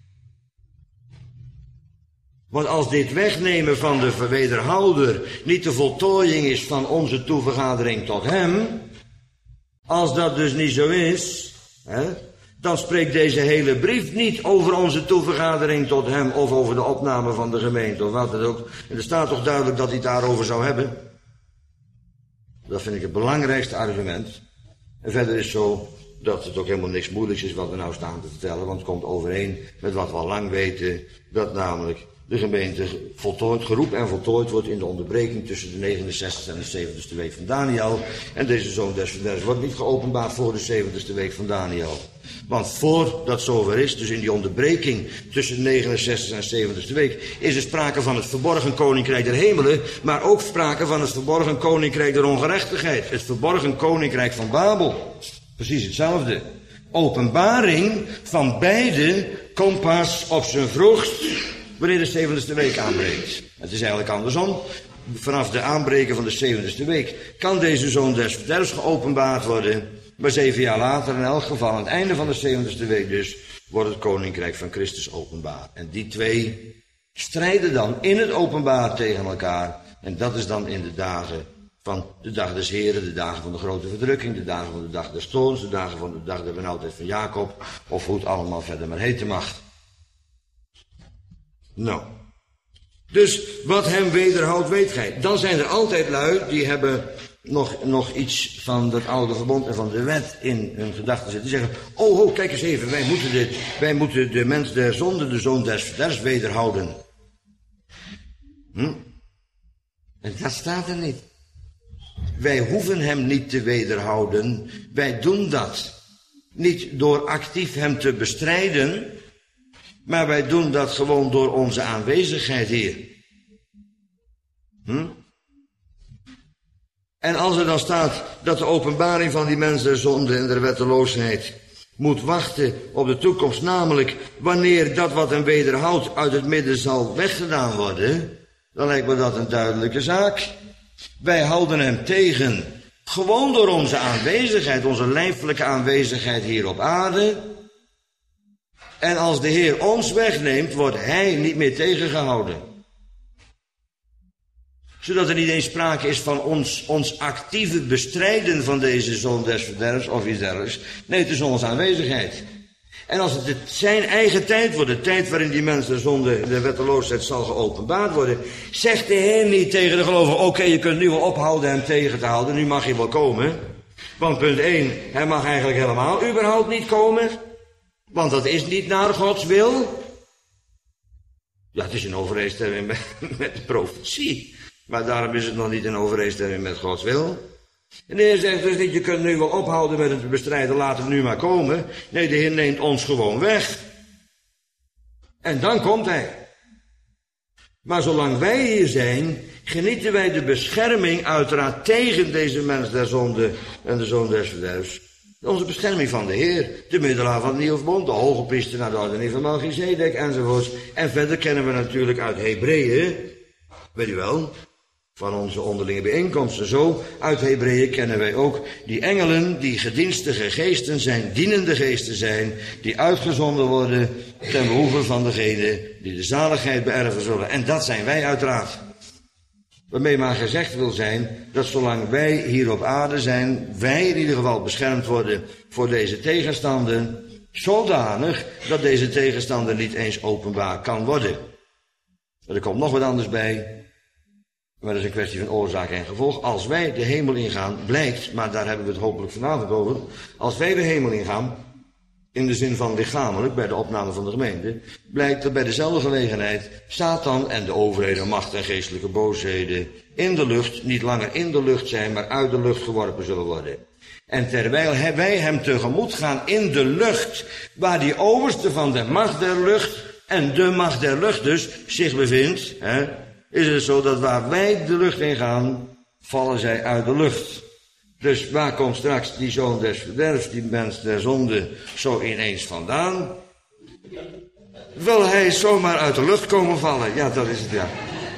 Want als dit wegnemen van de wederhouder niet de voltooiing is van onze toevergadering tot hem, als dat dus niet zo is, hè, dan spreekt deze hele brief niet over onze toevergadering tot hem of over de opname van de gemeente of wat dan ook. En er staat toch duidelijk dat hij het daarover zou hebben. Dat vind ik het belangrijkste argument. En verder is zo dat het ook helemaal niks moeilijks is wat we nou staan te vertellen, want het komt overeen met wat we al lang weten, dat namelijk de gemeente voltooid, geroepen en voltooid wordt in de onderbreking tussen de negenenzestigste en de zeventigste week van Daniel. En deze zoon des verderfs wordt niet geopenbaard voor de zeventigste week van Daniel. Want voordat zover is, dus in die onderbreking tussen de negenenzestigste en de zeventigste week, is er sprake van het verborgen koninkrijk der hemelen, maar ook sprake van het verborgen koninkrijk der ongerechtigheid. Het verborgen koninkrijk van Babel. Precies hetzelfde. Openbaring van beide komt pas op zijn vroegst wanneer de zeventigste week aanbreekt. Het is eigenlijk andersom. Vanaf de aanbreken van de zeventigste week kan deze zoon des verderfs geopenbaard worden. Maar zeven jaar later, in elk geval aan het einde van de zeventigste week dus, wordt het koninkrijk van Christus openbaar. En die twee strijden dan in het openbaar tegen elkaar. En dat is dan in de dagen van de dag des Heren, de dagen van de grote verdrukking, de dagen van de dag des toorns, de dagen van de dag der benauwdheid van Jacob, of hoe het allemaal verder maar heten mag. Nou, dus wat hem wederhoudt, weet gij. Dan zijn er altijd lui die hebben nog, nog iets van dat oude verbond en van de wet in hun gedachten zitten. Die zeggen, oh, oh, kijk eens even, wij moeten, dit, wij moeten de mens der zonde, de zoon des verderfs wederhouden. Hm? En dat staat er niet. Wij hoeven hem niet te wederhouden, wij doen dat. Niet door actief hem te bestrijden, maar wij doen dat gewoon door onze aanwezigheid hier. Hm? En als er dan staat dat de openbaring van die mens der zonde en der wetteloosheid moet wachten op de toekomst, namelijk wanneer dat wat hem wederhoudt uit het midden zal weggedaan worden, dan lijkt me dat een duidelijke zaak. Wij houden hem tegen, gewoon door onze aanwezigheid, onze lijfelijke aanwezigheid hier op aarde. En als de Heer ons wegneemt, wordt hij niet meer tegengehouden. Zodat er niet eens sprake is van ons, ons actieve bestrijden van deze zoon des verderfs of iets dergelijks. Nee, het is onze aanwezigheid. En als het zijn eigen tijd wordt, de tijd waarin die mensen de zonde, de wetteloosheid zal geopenbaard worden, zegt de Heer niet tegen de gelovigen, oké, okay, je kunt nu wel ophouden hem tegen te houden, nu mag je wel komen. Want punt één, hij mag eigenlijk helemaal überhaupt niet komen, want dat is niet naar Gods wil. Ja, het is in overeenstemming met, met de profetie, maar daarom is het nog niet in overeenstemming met Gods wil. En de Heer zegt dus niet, je kunt nu wel ophouden met het bestrijden, laat het nu maar komen. Nee, de Heer neemt ons gewoon weg. En dan komt hij. Maar zolang wij hier zijn, genieten wij de bescherming uiteraard tegen deze mens der zonde en de zoon des verderfs. Onze bescherming van de Heer, de middelaar van het nieuwe verbond, de hoge priester naar de ordening van Melchizedek enzovoorts. En verder kennen we natuurlijk uit Hebreeën, weet u wel, van onze onderlinge bijeenkomsten. Zo, uit Hebreeën kennen wij ook die engelen, die gedienstige geesten zijn, dienende geesten zijn, die uitgezonden worden ten behoeve van degene die de zaligheid beërven zullen. En dat zijn wij uiteraard. Waarmee maar gezegd wil zijn, dat zolang wij hier op aarde zijn, wij in ieder geval beschermd worden voor deze tegenstanden, zodanig dat deze tegenstander niet eens openbaar kan worden. Maar er komt nog wat anders bij. Maar dat is een kwestie van oorzaak en gevolg. Als wij de hemel ingaan, blijkt, maar daar hebben we het hopelijk vanavond over. Als wij de hemel ingaan, in de zin van lichamelijk, bij de opname van de gemeente, blijkt dat bij dezelfde gelegenheid Satan en de overheden, macht en geestelijke boosheden in de lucht, niet langer in de lucht zijn, maar uit de lucht geworpen zullen worden. En terwijl wij hem tegemoet gaan in de lucht, waar die overste van de macht der lucht, en de macht der lucht dus, zich bevindt, hè, is het zo dat waar wij de lucht in gaan, vallen zij uit de lucht. Dus waar komt straks die zoon des verderfs, die mens der zonde, zo ineens vandaan? Wil hij zomaar uit de lucht komen vallen? Ja, dat is het, ja.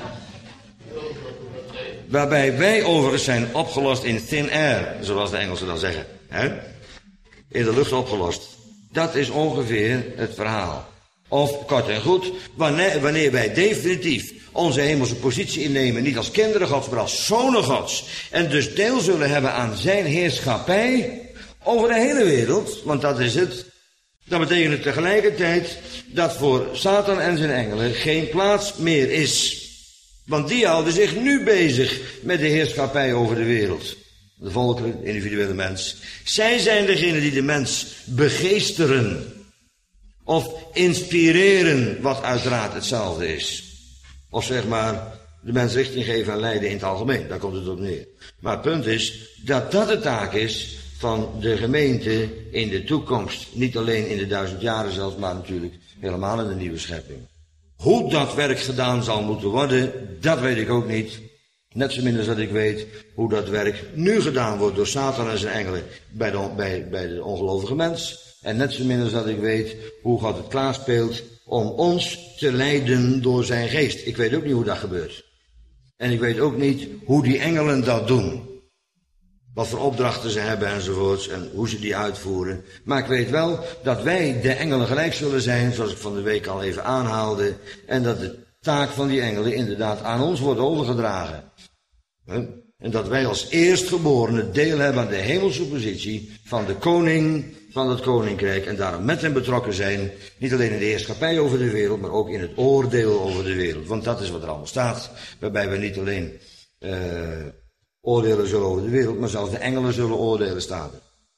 Waarbij wij overigens zijn opgelost in thin air, zoals de Engelsen dan zeggen. Hè? In de lucht opgelost. Dat is ongeveer het verhaal. Of, kort en goed, wanneer, wanneer wij definitief onze hemelse positie innemen, niet als kinderen Gods, maar als zonen Gods, en dus deel zullen hebben aan zijn heerschappij over de hele wereld, want dat is het, dan betekent het tegelijkertijd dat voor Satan en zijn engelen geen plaats meer is. Want die houden zich nu bezig met de heerschappij over de wereld. De volkeren, de individuele mens. Zij zijn degene die de mens begeesteren. Of inspireren, wat uiteraard hetzelfde is. Of zeg maar, de mens richting geven en leiden in het algemeen. Daar komt het op neer. Maar het punt is, dat dat de taak is van de gemeente in de toekomst. Niet alleen in de duizend jaren zelfs, maar natuurlijk helemaal in de nieuwe schepping. Hoe dat werk gedaan zal moeten worden, dat weet ik ook niet. Net zo min als dat ik weet hoe dat werk nu gedaan wordt door Satan en zijn engelen bij de, bij, bij de ongelovige mens. En net zo min als dat ik weet hoe God het klaarspeelt om ons te leiden door zijn geest. Ik weet ook niet hoe dat gebeurt. En ik weet ook niet hoe die engelen dat doen. Wat voor opdrachten ze hebben enzovoorts en hoe ze die uitvoeren. Maar ik weet wel dat wij de engelen gelijk zullen zijn, zoals ik van de week al even aanhaalde. En dat de taak van die engelen inderdaad aan ons wordt overgedragen. En dat wij als eerstgeborenen deel hebben aan de hemelse positie van de koning van het koninkrijk. En daarom met hem betrokken zijn, niet alleen in de heerschappij over de wereld, maar ook in het oordeel over de wereld. Want dat is wat er allemaal staat. Waarbij we niet alleen uh, oordelen zullen over de wereld, maar zelfs de engelen zullen oordelen, staat er.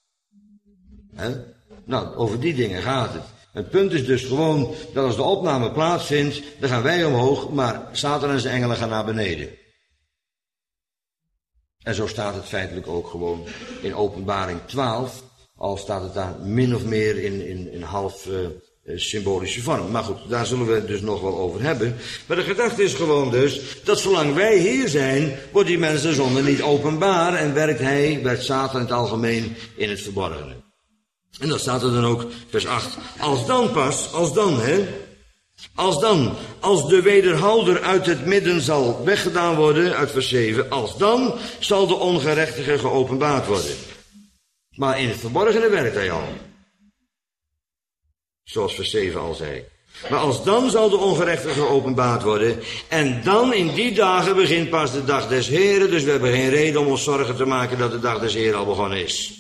He? Nou, over die dingen gaat het. Het punt is dus gewoon dat als de opname plaatsvindt, dan gaan wij omhoog, maar Satan en zijn engelen gaan naar beneden. En zo staat het feitelijk ook gewoon in Openbaring twaalf, al staat het daar min of meer in, in, in half uh, symbolische vorm. Maar goed, daar zullen we het dus nog wel over hebben. Maar de gedachte is gewoon dus, dat zolang wij hier zijn, wordt die mens de zonde niet openbaar en werkt hij, werkt Satan in het algemeen in het verborgene. En dat staat er dan ook, vers acht. Als dan pas, als dan, hè. Als dan, als de wederhouder uit het midden zal weggedaan worden, uit vers zeven, als dan zal de ongerechtige geopenbaard worden. Maar in het verborgene werkt hij al. Zoals vers zeven al zei. Maar als dan zal de ongerechtige geopenbaard worden. En dan in die dagen begint pas de dag des Heren. Dus we hebben geen reden om ons zorgen te maken dat de dag des Heren al begonnen is.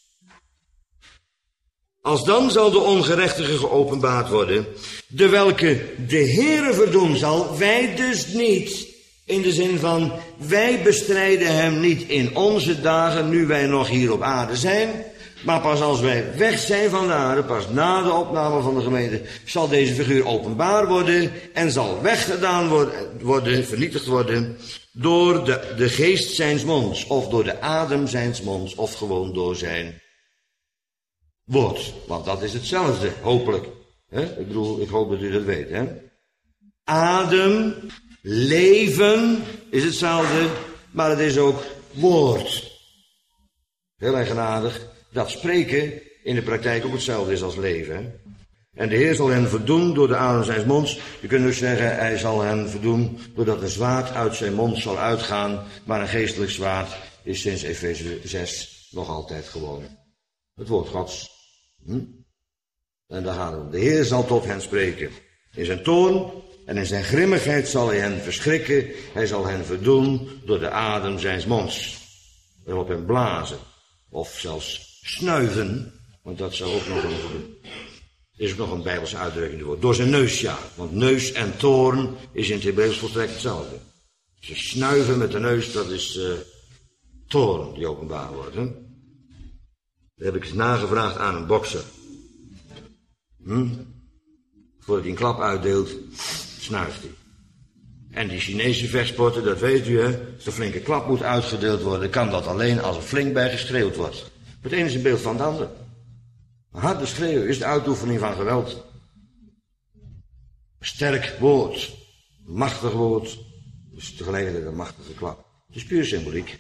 Als dan zal de ongerechtige geopenbaard worden. De welke de Heere verdoen zal. Wij dus niet. In de zin van, wij bestrijden hem niet in onze dagen, nu wij nog hier op aarde zijn. Maar pas als wij weg zijn van de aarde, pas na de opname van de gemeente, zal deze figuur openbaar worden en zal weggedaan worden, worden vernietigd worden door de, de geest zijns monds, of door de adem zijns monds, of gewoon door zijn woord. Want dat is hetzelfde, hopelijk. He? Ik bedoel, ik hoop dat u dat weet. Hè? Adem, leven is hetzelfde, maar het is ook woord. Heel eigenaardig dat spreken in de praktijk ook hetzelfde is als leven. Hè? En de Heer zal hen verdoen door de adem zijns monds. Je kunt dus zeggen, hij zal hen verdoen doordat een zwaard uit zijn mond zal uitgaan. Maar een geestelijk zwaard is sinds Efeze zes nog altijd gewoon het woord Gods. Hm? En daar gaat het om. De Heer zal tot hen spreken. In zijn toorn en in zijn grimmigheid zal hij hen verschrikken. Hij zal hen verdoen door de adem zijns monds. En op hen blazen. Of zelfs snuiven. Want dat zou ook nog een, is ook nog een Bijbelse uitdrukking voor. Door zijn neus, ja. Want neus en toorn is in het Hebreeuws volstrekt hetzelfde. Ze snuiven met de neus, dat is uh, toorn die openbaar wordt. Hè? Dat heb ik eens nagevraagd aan een bokser. Hm? Voordat hij een klap uitdeelt, snuift hij. En die Chinese vechtsporten, dat weet u, hè. Als er flinke klap moet uitgedeeld worden, kan dat alleen als er flink bij geschreeuwd wordt. Het ene is een beeld van het andere. Een harde schreeuw is de uitoefening van geweld. Een sterk woord, een machtig woord, is tegelijkertijd een machtige klap. Het is puur symboliek.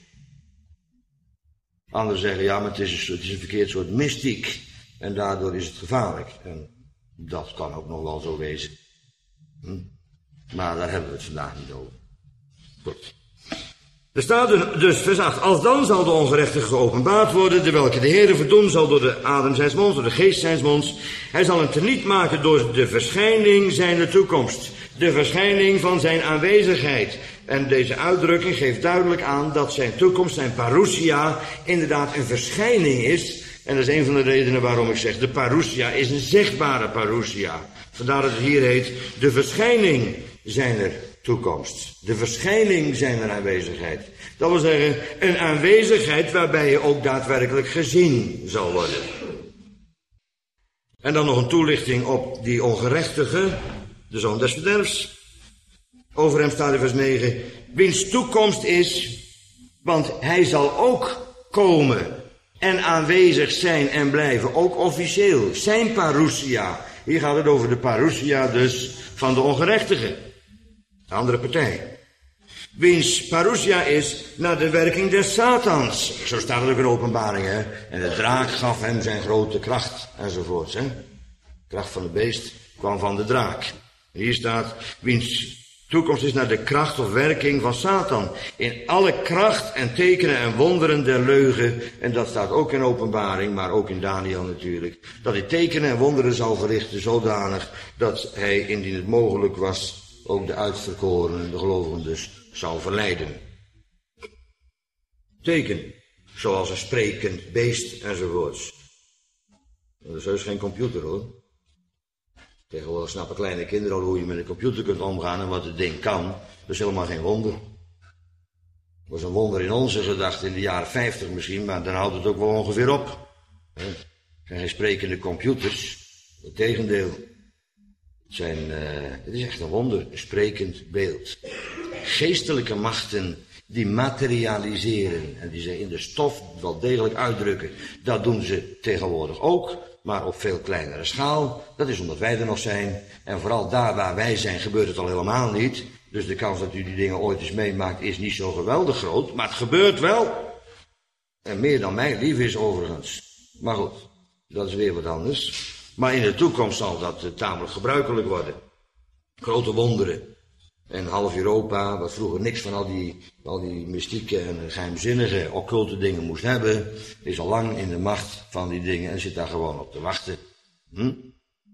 Anderen zeggen, ja, maar het is, een, het is een verkeerd soort mystiek. En daardoor is het gevaarlijk. En dat kan ook nog wel zo wezen. Hm? Maar daar hebben we het vandaag niet over. Goed. Er staat dus vers acht. Als dan zal de ongerechtige geopenbaard worden, de welke de Heere verdoen zal door de adem zijns monds, door de geest zijns monds. Hij zal hem teniet maken door de verschijning zijner toekomst. De verschijning van zijn aanwezigheid. En deze uitdrukking geeft duidelijk aan dat zijn toekomst, zijn parousia, inderdaad een verschijning is. En dat is een van de redenen waarom ik zeg, de parousia is een zichtbare parousia. Vandaar dat het hier heet, de verschijning zijner toekomst. De verschijning zijner aanwezigheid. Dat wil zeggen, een aanwezigheid waarbij je ook daadwerkelijk gezien zal worden. En dan nog een toelichting op die ongerechtige, de zoon des verderfs. Over hem staat in vers negen, wiens toekomst is, want hij zal ook komen en aanwezig zijn en blijven, ook officieel. Zijn parousia. Hier gaat het over de parousia dus van de ongerechtige. De andere partij. Wiens parousia is naar de werking des Satans. Zo staat het ook in Openbaring, hè. En de draak gaf hem zijn grote kracht, enzovoorts, hè. De kracht van het beest kwam van de draak. Hier staat, wiens toekomst is naar de kracht of werking van Satan. In alle kracht en tekenen en wonderen der leugen. En dat staat ook in Openbaring, maar ook in Daniel natuurlijk. Dat hij tekenen en wonderen zal verrichten zodanig dat hij, indien het mogelijk was, ook de uitverkorenen, de gelovigen dus, zal verleiden. Teken, zoals een sprekend beest enzovoorts. Dat is heus geen computer, hoor. Tegenwoordig snappen kleine kinderen al hoe je met een computer kunt omgaan en wat het ding kan. Dat is helemaal geen wonder. Dat was een wonder in onze gedachten in de jaren vijftig misschien, maar dan houdt het ook wel ongeveer op. Het zijn geen sprekende computers. Integendeel. Het, zijn, uh, het is echt een wonder, een sprekend beeld. Geestelijke machten die materialiseren en die zich in de stof wel degelijk uitdrukken. Dat doen ze tegenwoordig ook, maar op veel kleinere schaal. Dat is omdat wij er nog zijn. En vooral daar waar wij zijn gebeurt het al helemaal niet. Dus de kans dat u die dingen ooit eens meemaakt is niet zo geweldig groot. Maar het gebeurt wel. En meer dan mij lief is overigens. Maar goed, dat is weer wat anders. Maar in de toekomst zal dat uh, tamelijk gebruikelijk worden. Grote wonderen. En half Europa, wat vroeger niks van al die, al die mystieke en geheimzinnige, occulte dingen moest hebben, is al lang in de macht van die dingen en zit daar gewoon op te wachten. Hm?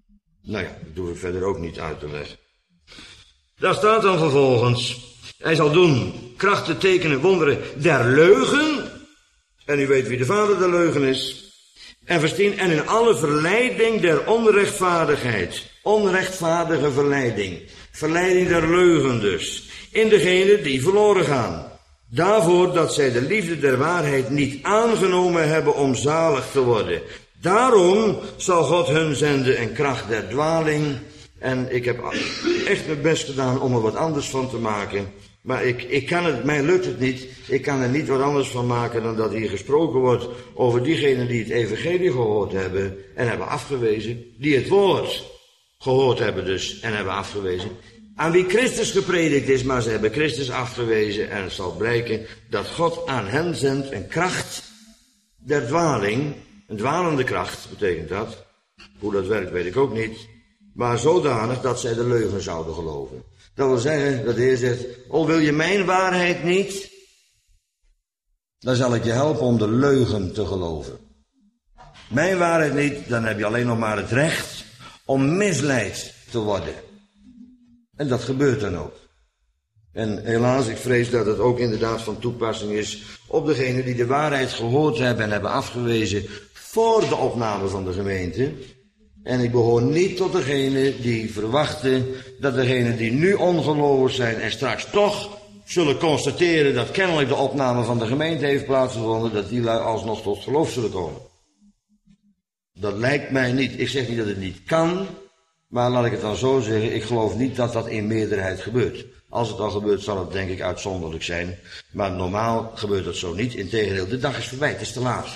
Nou ja, dat doe ik verder ook niet uit te leggen. Daar staat dan vervolgens, hij zal doen krachten, tekenen, wonderen der leugen. En u weet wie de vader der leugen is. En verstien, en in alle verleiding der onrechtvaardigheid. Onrechtvaardige verleiding. Verleiding der leugen dus. In degene die verloren gaan. Daarvoor dat zij de liefde der waarheid niet aangenomen hebben om zalig te worden. Daarom zal God hun zenden een kracht der dwaling. En ik heb echt mijn best gedaan om er wat anders van te maken. Maar ik, ik kan het, mij lukt het niet. Ik kan er niet wat anders van maken dan dat hier gesproken wordt over diegenen die het evangelie gehoord hebben en hebben afgewezen. Die het woord gehoord hebben dus en hebben afgewezen. Aan wie Christus gepredikt is, maar ze hebben Christus afgewezen. En het zal blijken dat God aan hen zendt een kracht der dwaling. Een dwalende kracht betekent dat. Hoe dat werkt weet ik ook niet. Maar zodanig dat zij de leugen zouden geloven. Dat wil zeggen dat de Heer zegt, oh wil je mijn waarheid niet? Dan zal ik je helpen om de leugen te geloven. Mijn waarheid niet, dan heb je alleen nog maar het recht om misleid te worden. En dat gebeurt dan ook. En helaas, ik vrees dat het ook inderdaad van toepassing is op degenen die de waarheid gehoord hebben en hebben afgewezen voor de opname van de gemeente. En ik behoor niet tot degenen die verwachten dat degenen die nu ongelovig zijn en straks toch zullen constateren dat kennelijk de opname van de gemeente heeft plaatsgevonden, dat die lui alsnog tot geloof zullen komen. Dat lijkt mij niet. Ik zeg niet dat het niet kan, maar laat ik het dan zo zeggen, ik geloof niet dat dat in meerderheid gebeurt. Als het al gebeurt, zal het denk ik uitzonderlijk zijn. Maar normaal gebeurt dat zo niet. Integendeel, de dag is voorbij, het is te laat.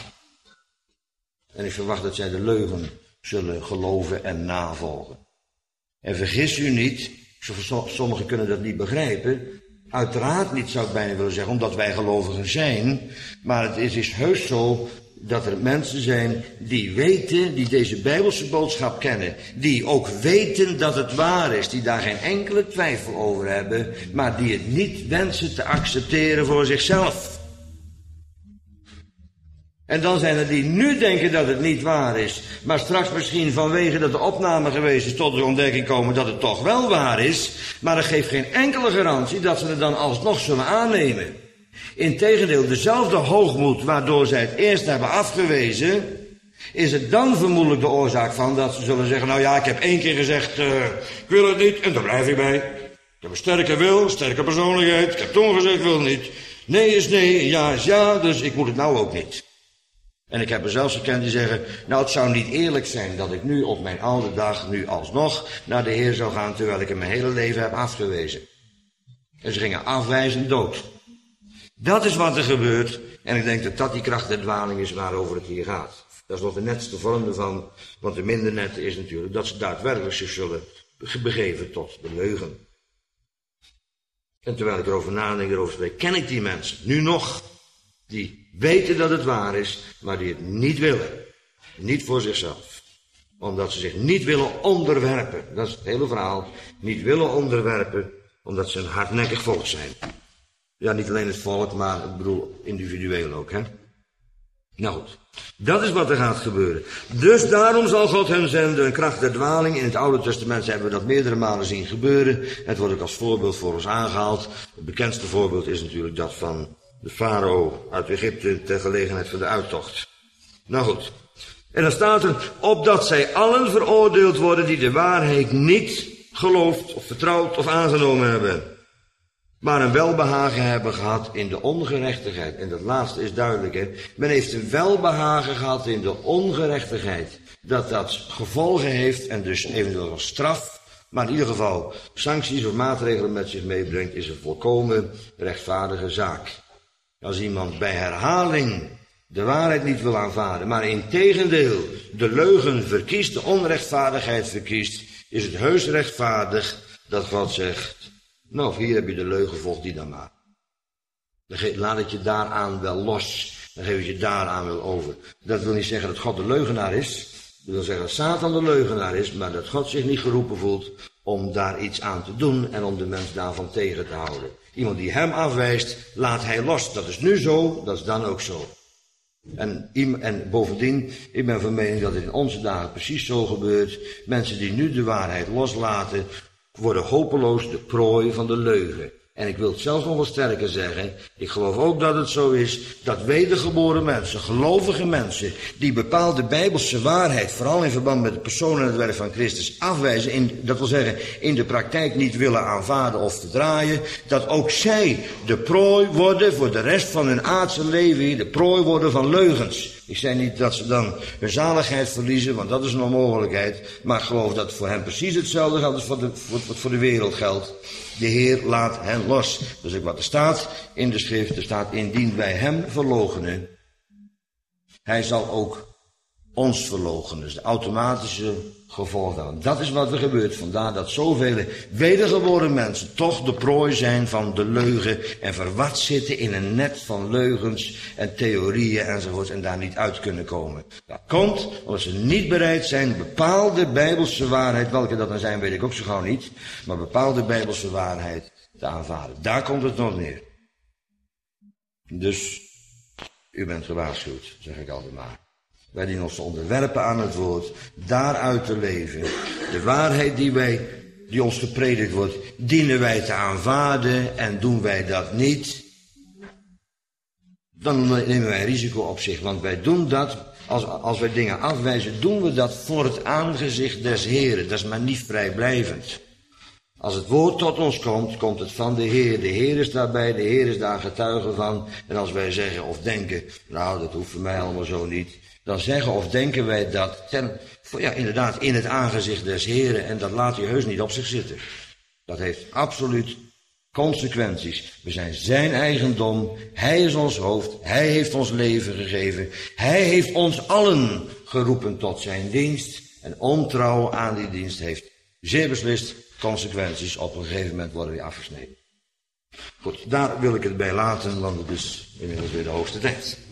En ik verwacht dat zij de leugen zullen geloven en navolgen. En vergis u niet, sommigen kunnen dat niet begrijpen. Uiteraard niet, zou ik bijna willen zeggen, omdat wij gelovigen zijn. Maar het is, is heus zo dat er mensen zijn die weten, die deze Bijbelse boodschap kennen. Die ook weten dat het waar is, die daar geen enkele twijfel over hebben. Maar die het niet wensen te accepteren voor zichzelf. En dan zijn er die nu denken dat het niet waar is, maar straks misschien vanwege dat de opname geweest is tot de ontdekking komen dat het toch wel waar is, maar dat geeft geen enkele garantie dat ze het dan alsnog zullen aannemen. Integendeel, dezelfde hoogmoed waardoor zij het eerst hebben afgewezen, is het dan vermoedelijk de oorzaak van dat ze zullen zeggen, nou ja, ik heb één keer gezegd, uh, ik wil het niet en daar blijf ik bij. Ik heb een sterke wil, een sterke persoonlijkheid, ik heb toen gezegd, ik wil het niet. Nee is nee, ja is ja, dus ik moet het nou ook niet. En ik heb er zelfs gekend die zeggen, nou het zou niet eerlijk zijn dat ik nu op mijn oude dag nu alsnog naar de Heer zou gaan terwijl ik hem mijn hele leven heb afgewezen. En ze gingen afwijzen dood. Dat is wat er gebeurt en ik denk dat dat die kracht der dwaling is waarover het hier gaat. Dat is nog de netste vorm ervan, want de minder nette is natuurlijk dat ze daadwerkelijk zich zullen begeven tot de leugen. En terwijl ik erover nadenk, erover spreek, ken ik die mensen nu nog. Die weten dat het waar is, maar die het niet willen. Niet voor zichzelf. Omdat ze zich niet willen onderwerpen. Dat is het hele verhaal. Niet willen onderwerpen, omdat ze een hardnekkig volk zijn. Ja, niet alleen het volk, maar ik bedoel individueel ook, hè. Nou goed, dat is wat er gaat gebeuren. Dus daarom zal God hen zenden een kracht der dwaling. In het Oude Testament hebben we dat meerdere malen zien gebeuren. Het wordt ook als voorbeeld voor ons aangehaald. Het bekendste voorbeeld is natuurlijk dat van de farao uit Egypte ter gelegenheid van de uittocht. Nou goed. En dan staat er, opdat zij allen veroordeeld worden die de waarheid niet geloofd of vertrouwd of aangenomen hebben. Maar een welbehagen hebben gehad in de ongerechtigheid. En dat laatste is duidelijk, hè. Men heeft een welbehagen gehad in de ongerechtigheid. Dat dat gevolgen heeft en dus eventueel een straf. Maar in ieder geval sancties of maatregelen met zich meebrengt, is een volkomen rechtvaardige zaak. Als iemand bij herhaling de waarheid niet wil aanvaarden, maar in tegendeel de leugen verkiest, de onrechtvaardigheid verkiest, is het heus rechtvaardig dat God zegt, nou hier heb je de leugen, volg die dan maar. Dan laat het je daaraan wel los, dan geef je daaraan wel over. Dat wil niet zeggen dat God de leugenaar is, dat wil zeggen dat Satan de leugenaar is, maar dat God zich niet geroepen voelt om daar iets aan te doen en om de mens daarvan tegen te houden. Iemand die hem afwijst, laat hij los. Dat is nu zo, dat is dan ook zo. En, en bovendien, ik ben van mening dat het in onze dagen precies zo gebeurt. Mensen die nu de waarheid loslaten, worden hopeloos de prooi van de leugen. En ik wil het zelfs nog wel sterker zeggen, ik geloof ook dat het zo is, dat wedergeboren mensen, gelovige mensen, die bepaalde bijbelse waarheid, vooral in verband met de persoon en het werk van Christus, afwijzen, in, dat wil zeggen, in de praktijk niet willen aanvaarden of verdraaien, dat ook zij de prooi worden voor de rest van hun aardse leven, de prooi worden van leugens. Ik zei niet dat ze dan hun zaligheid verliezen, want dat is een onmogelijkheid, maar ik geloof dat voor hen precies hetzelfde geldt als voor de, wat voor de wereld geldt. De Heer laat hen los. Dus wat er staat in de schrift, er staat, indien wij hem verloochenen, hij zal ook ons verloochenen. Dus de automatische gevolg daarvan. Dat is wat er gebeurt. Vandaar dat zoveel wedergeboren mensen toch de prooi zijn van de leugen en verward zitten in een net van leugens en theorieën enzovoort en daar niet uit kunnen komen. Dat komt omdat ze niet bereid zijn bepaalde bijbelse waarheid, welke dat dan zijn weet ik ook zo gauw niet, maar bepaalde bijbelse waarheid te aanvaarden. Daar komt het nog neer. Dus u bent gewaarschuwd, zeg ik altijd maar. Wij dienen ons te onderwerpen aan het woord, daaruit te leven. De waarheid die, wij, die ons gepredikt wordt, dienen wij te aanvaarden en doen wij dat niet, dan nemen wij risico op zich. Want wij doen dat, als, als wij dingen afwijzen, doen we dat voor het aangezicht des Heren. Dat is maar niet vrijblijvend. Als het woord tot ons komt, komt het van de Heer. De Heer is daarbij, de Heer is daar getuige van. En als wij zeggen of denken, nou dat hoeft voor mij allemaal zo niet, dan zeggen of denken wij dat, ten, ja inderdaad, in het aangezicht des Heren. En dat laat hij heus niet op zich zitten. Dat heeft absoluut consequenties. We zijn zijn eigendom. Hij is ons hoofd. Hij heeft ons leven gegeven. Hij heeft ons allen geroepen tot zijn dienst. En ontrouw aan die dienst heeft zeer beslist consequenties. Op een gegeven moment worden we afgesneden. Goed, daar wil ik het bij laten, want het is inmiddels weer de hoogste tijd.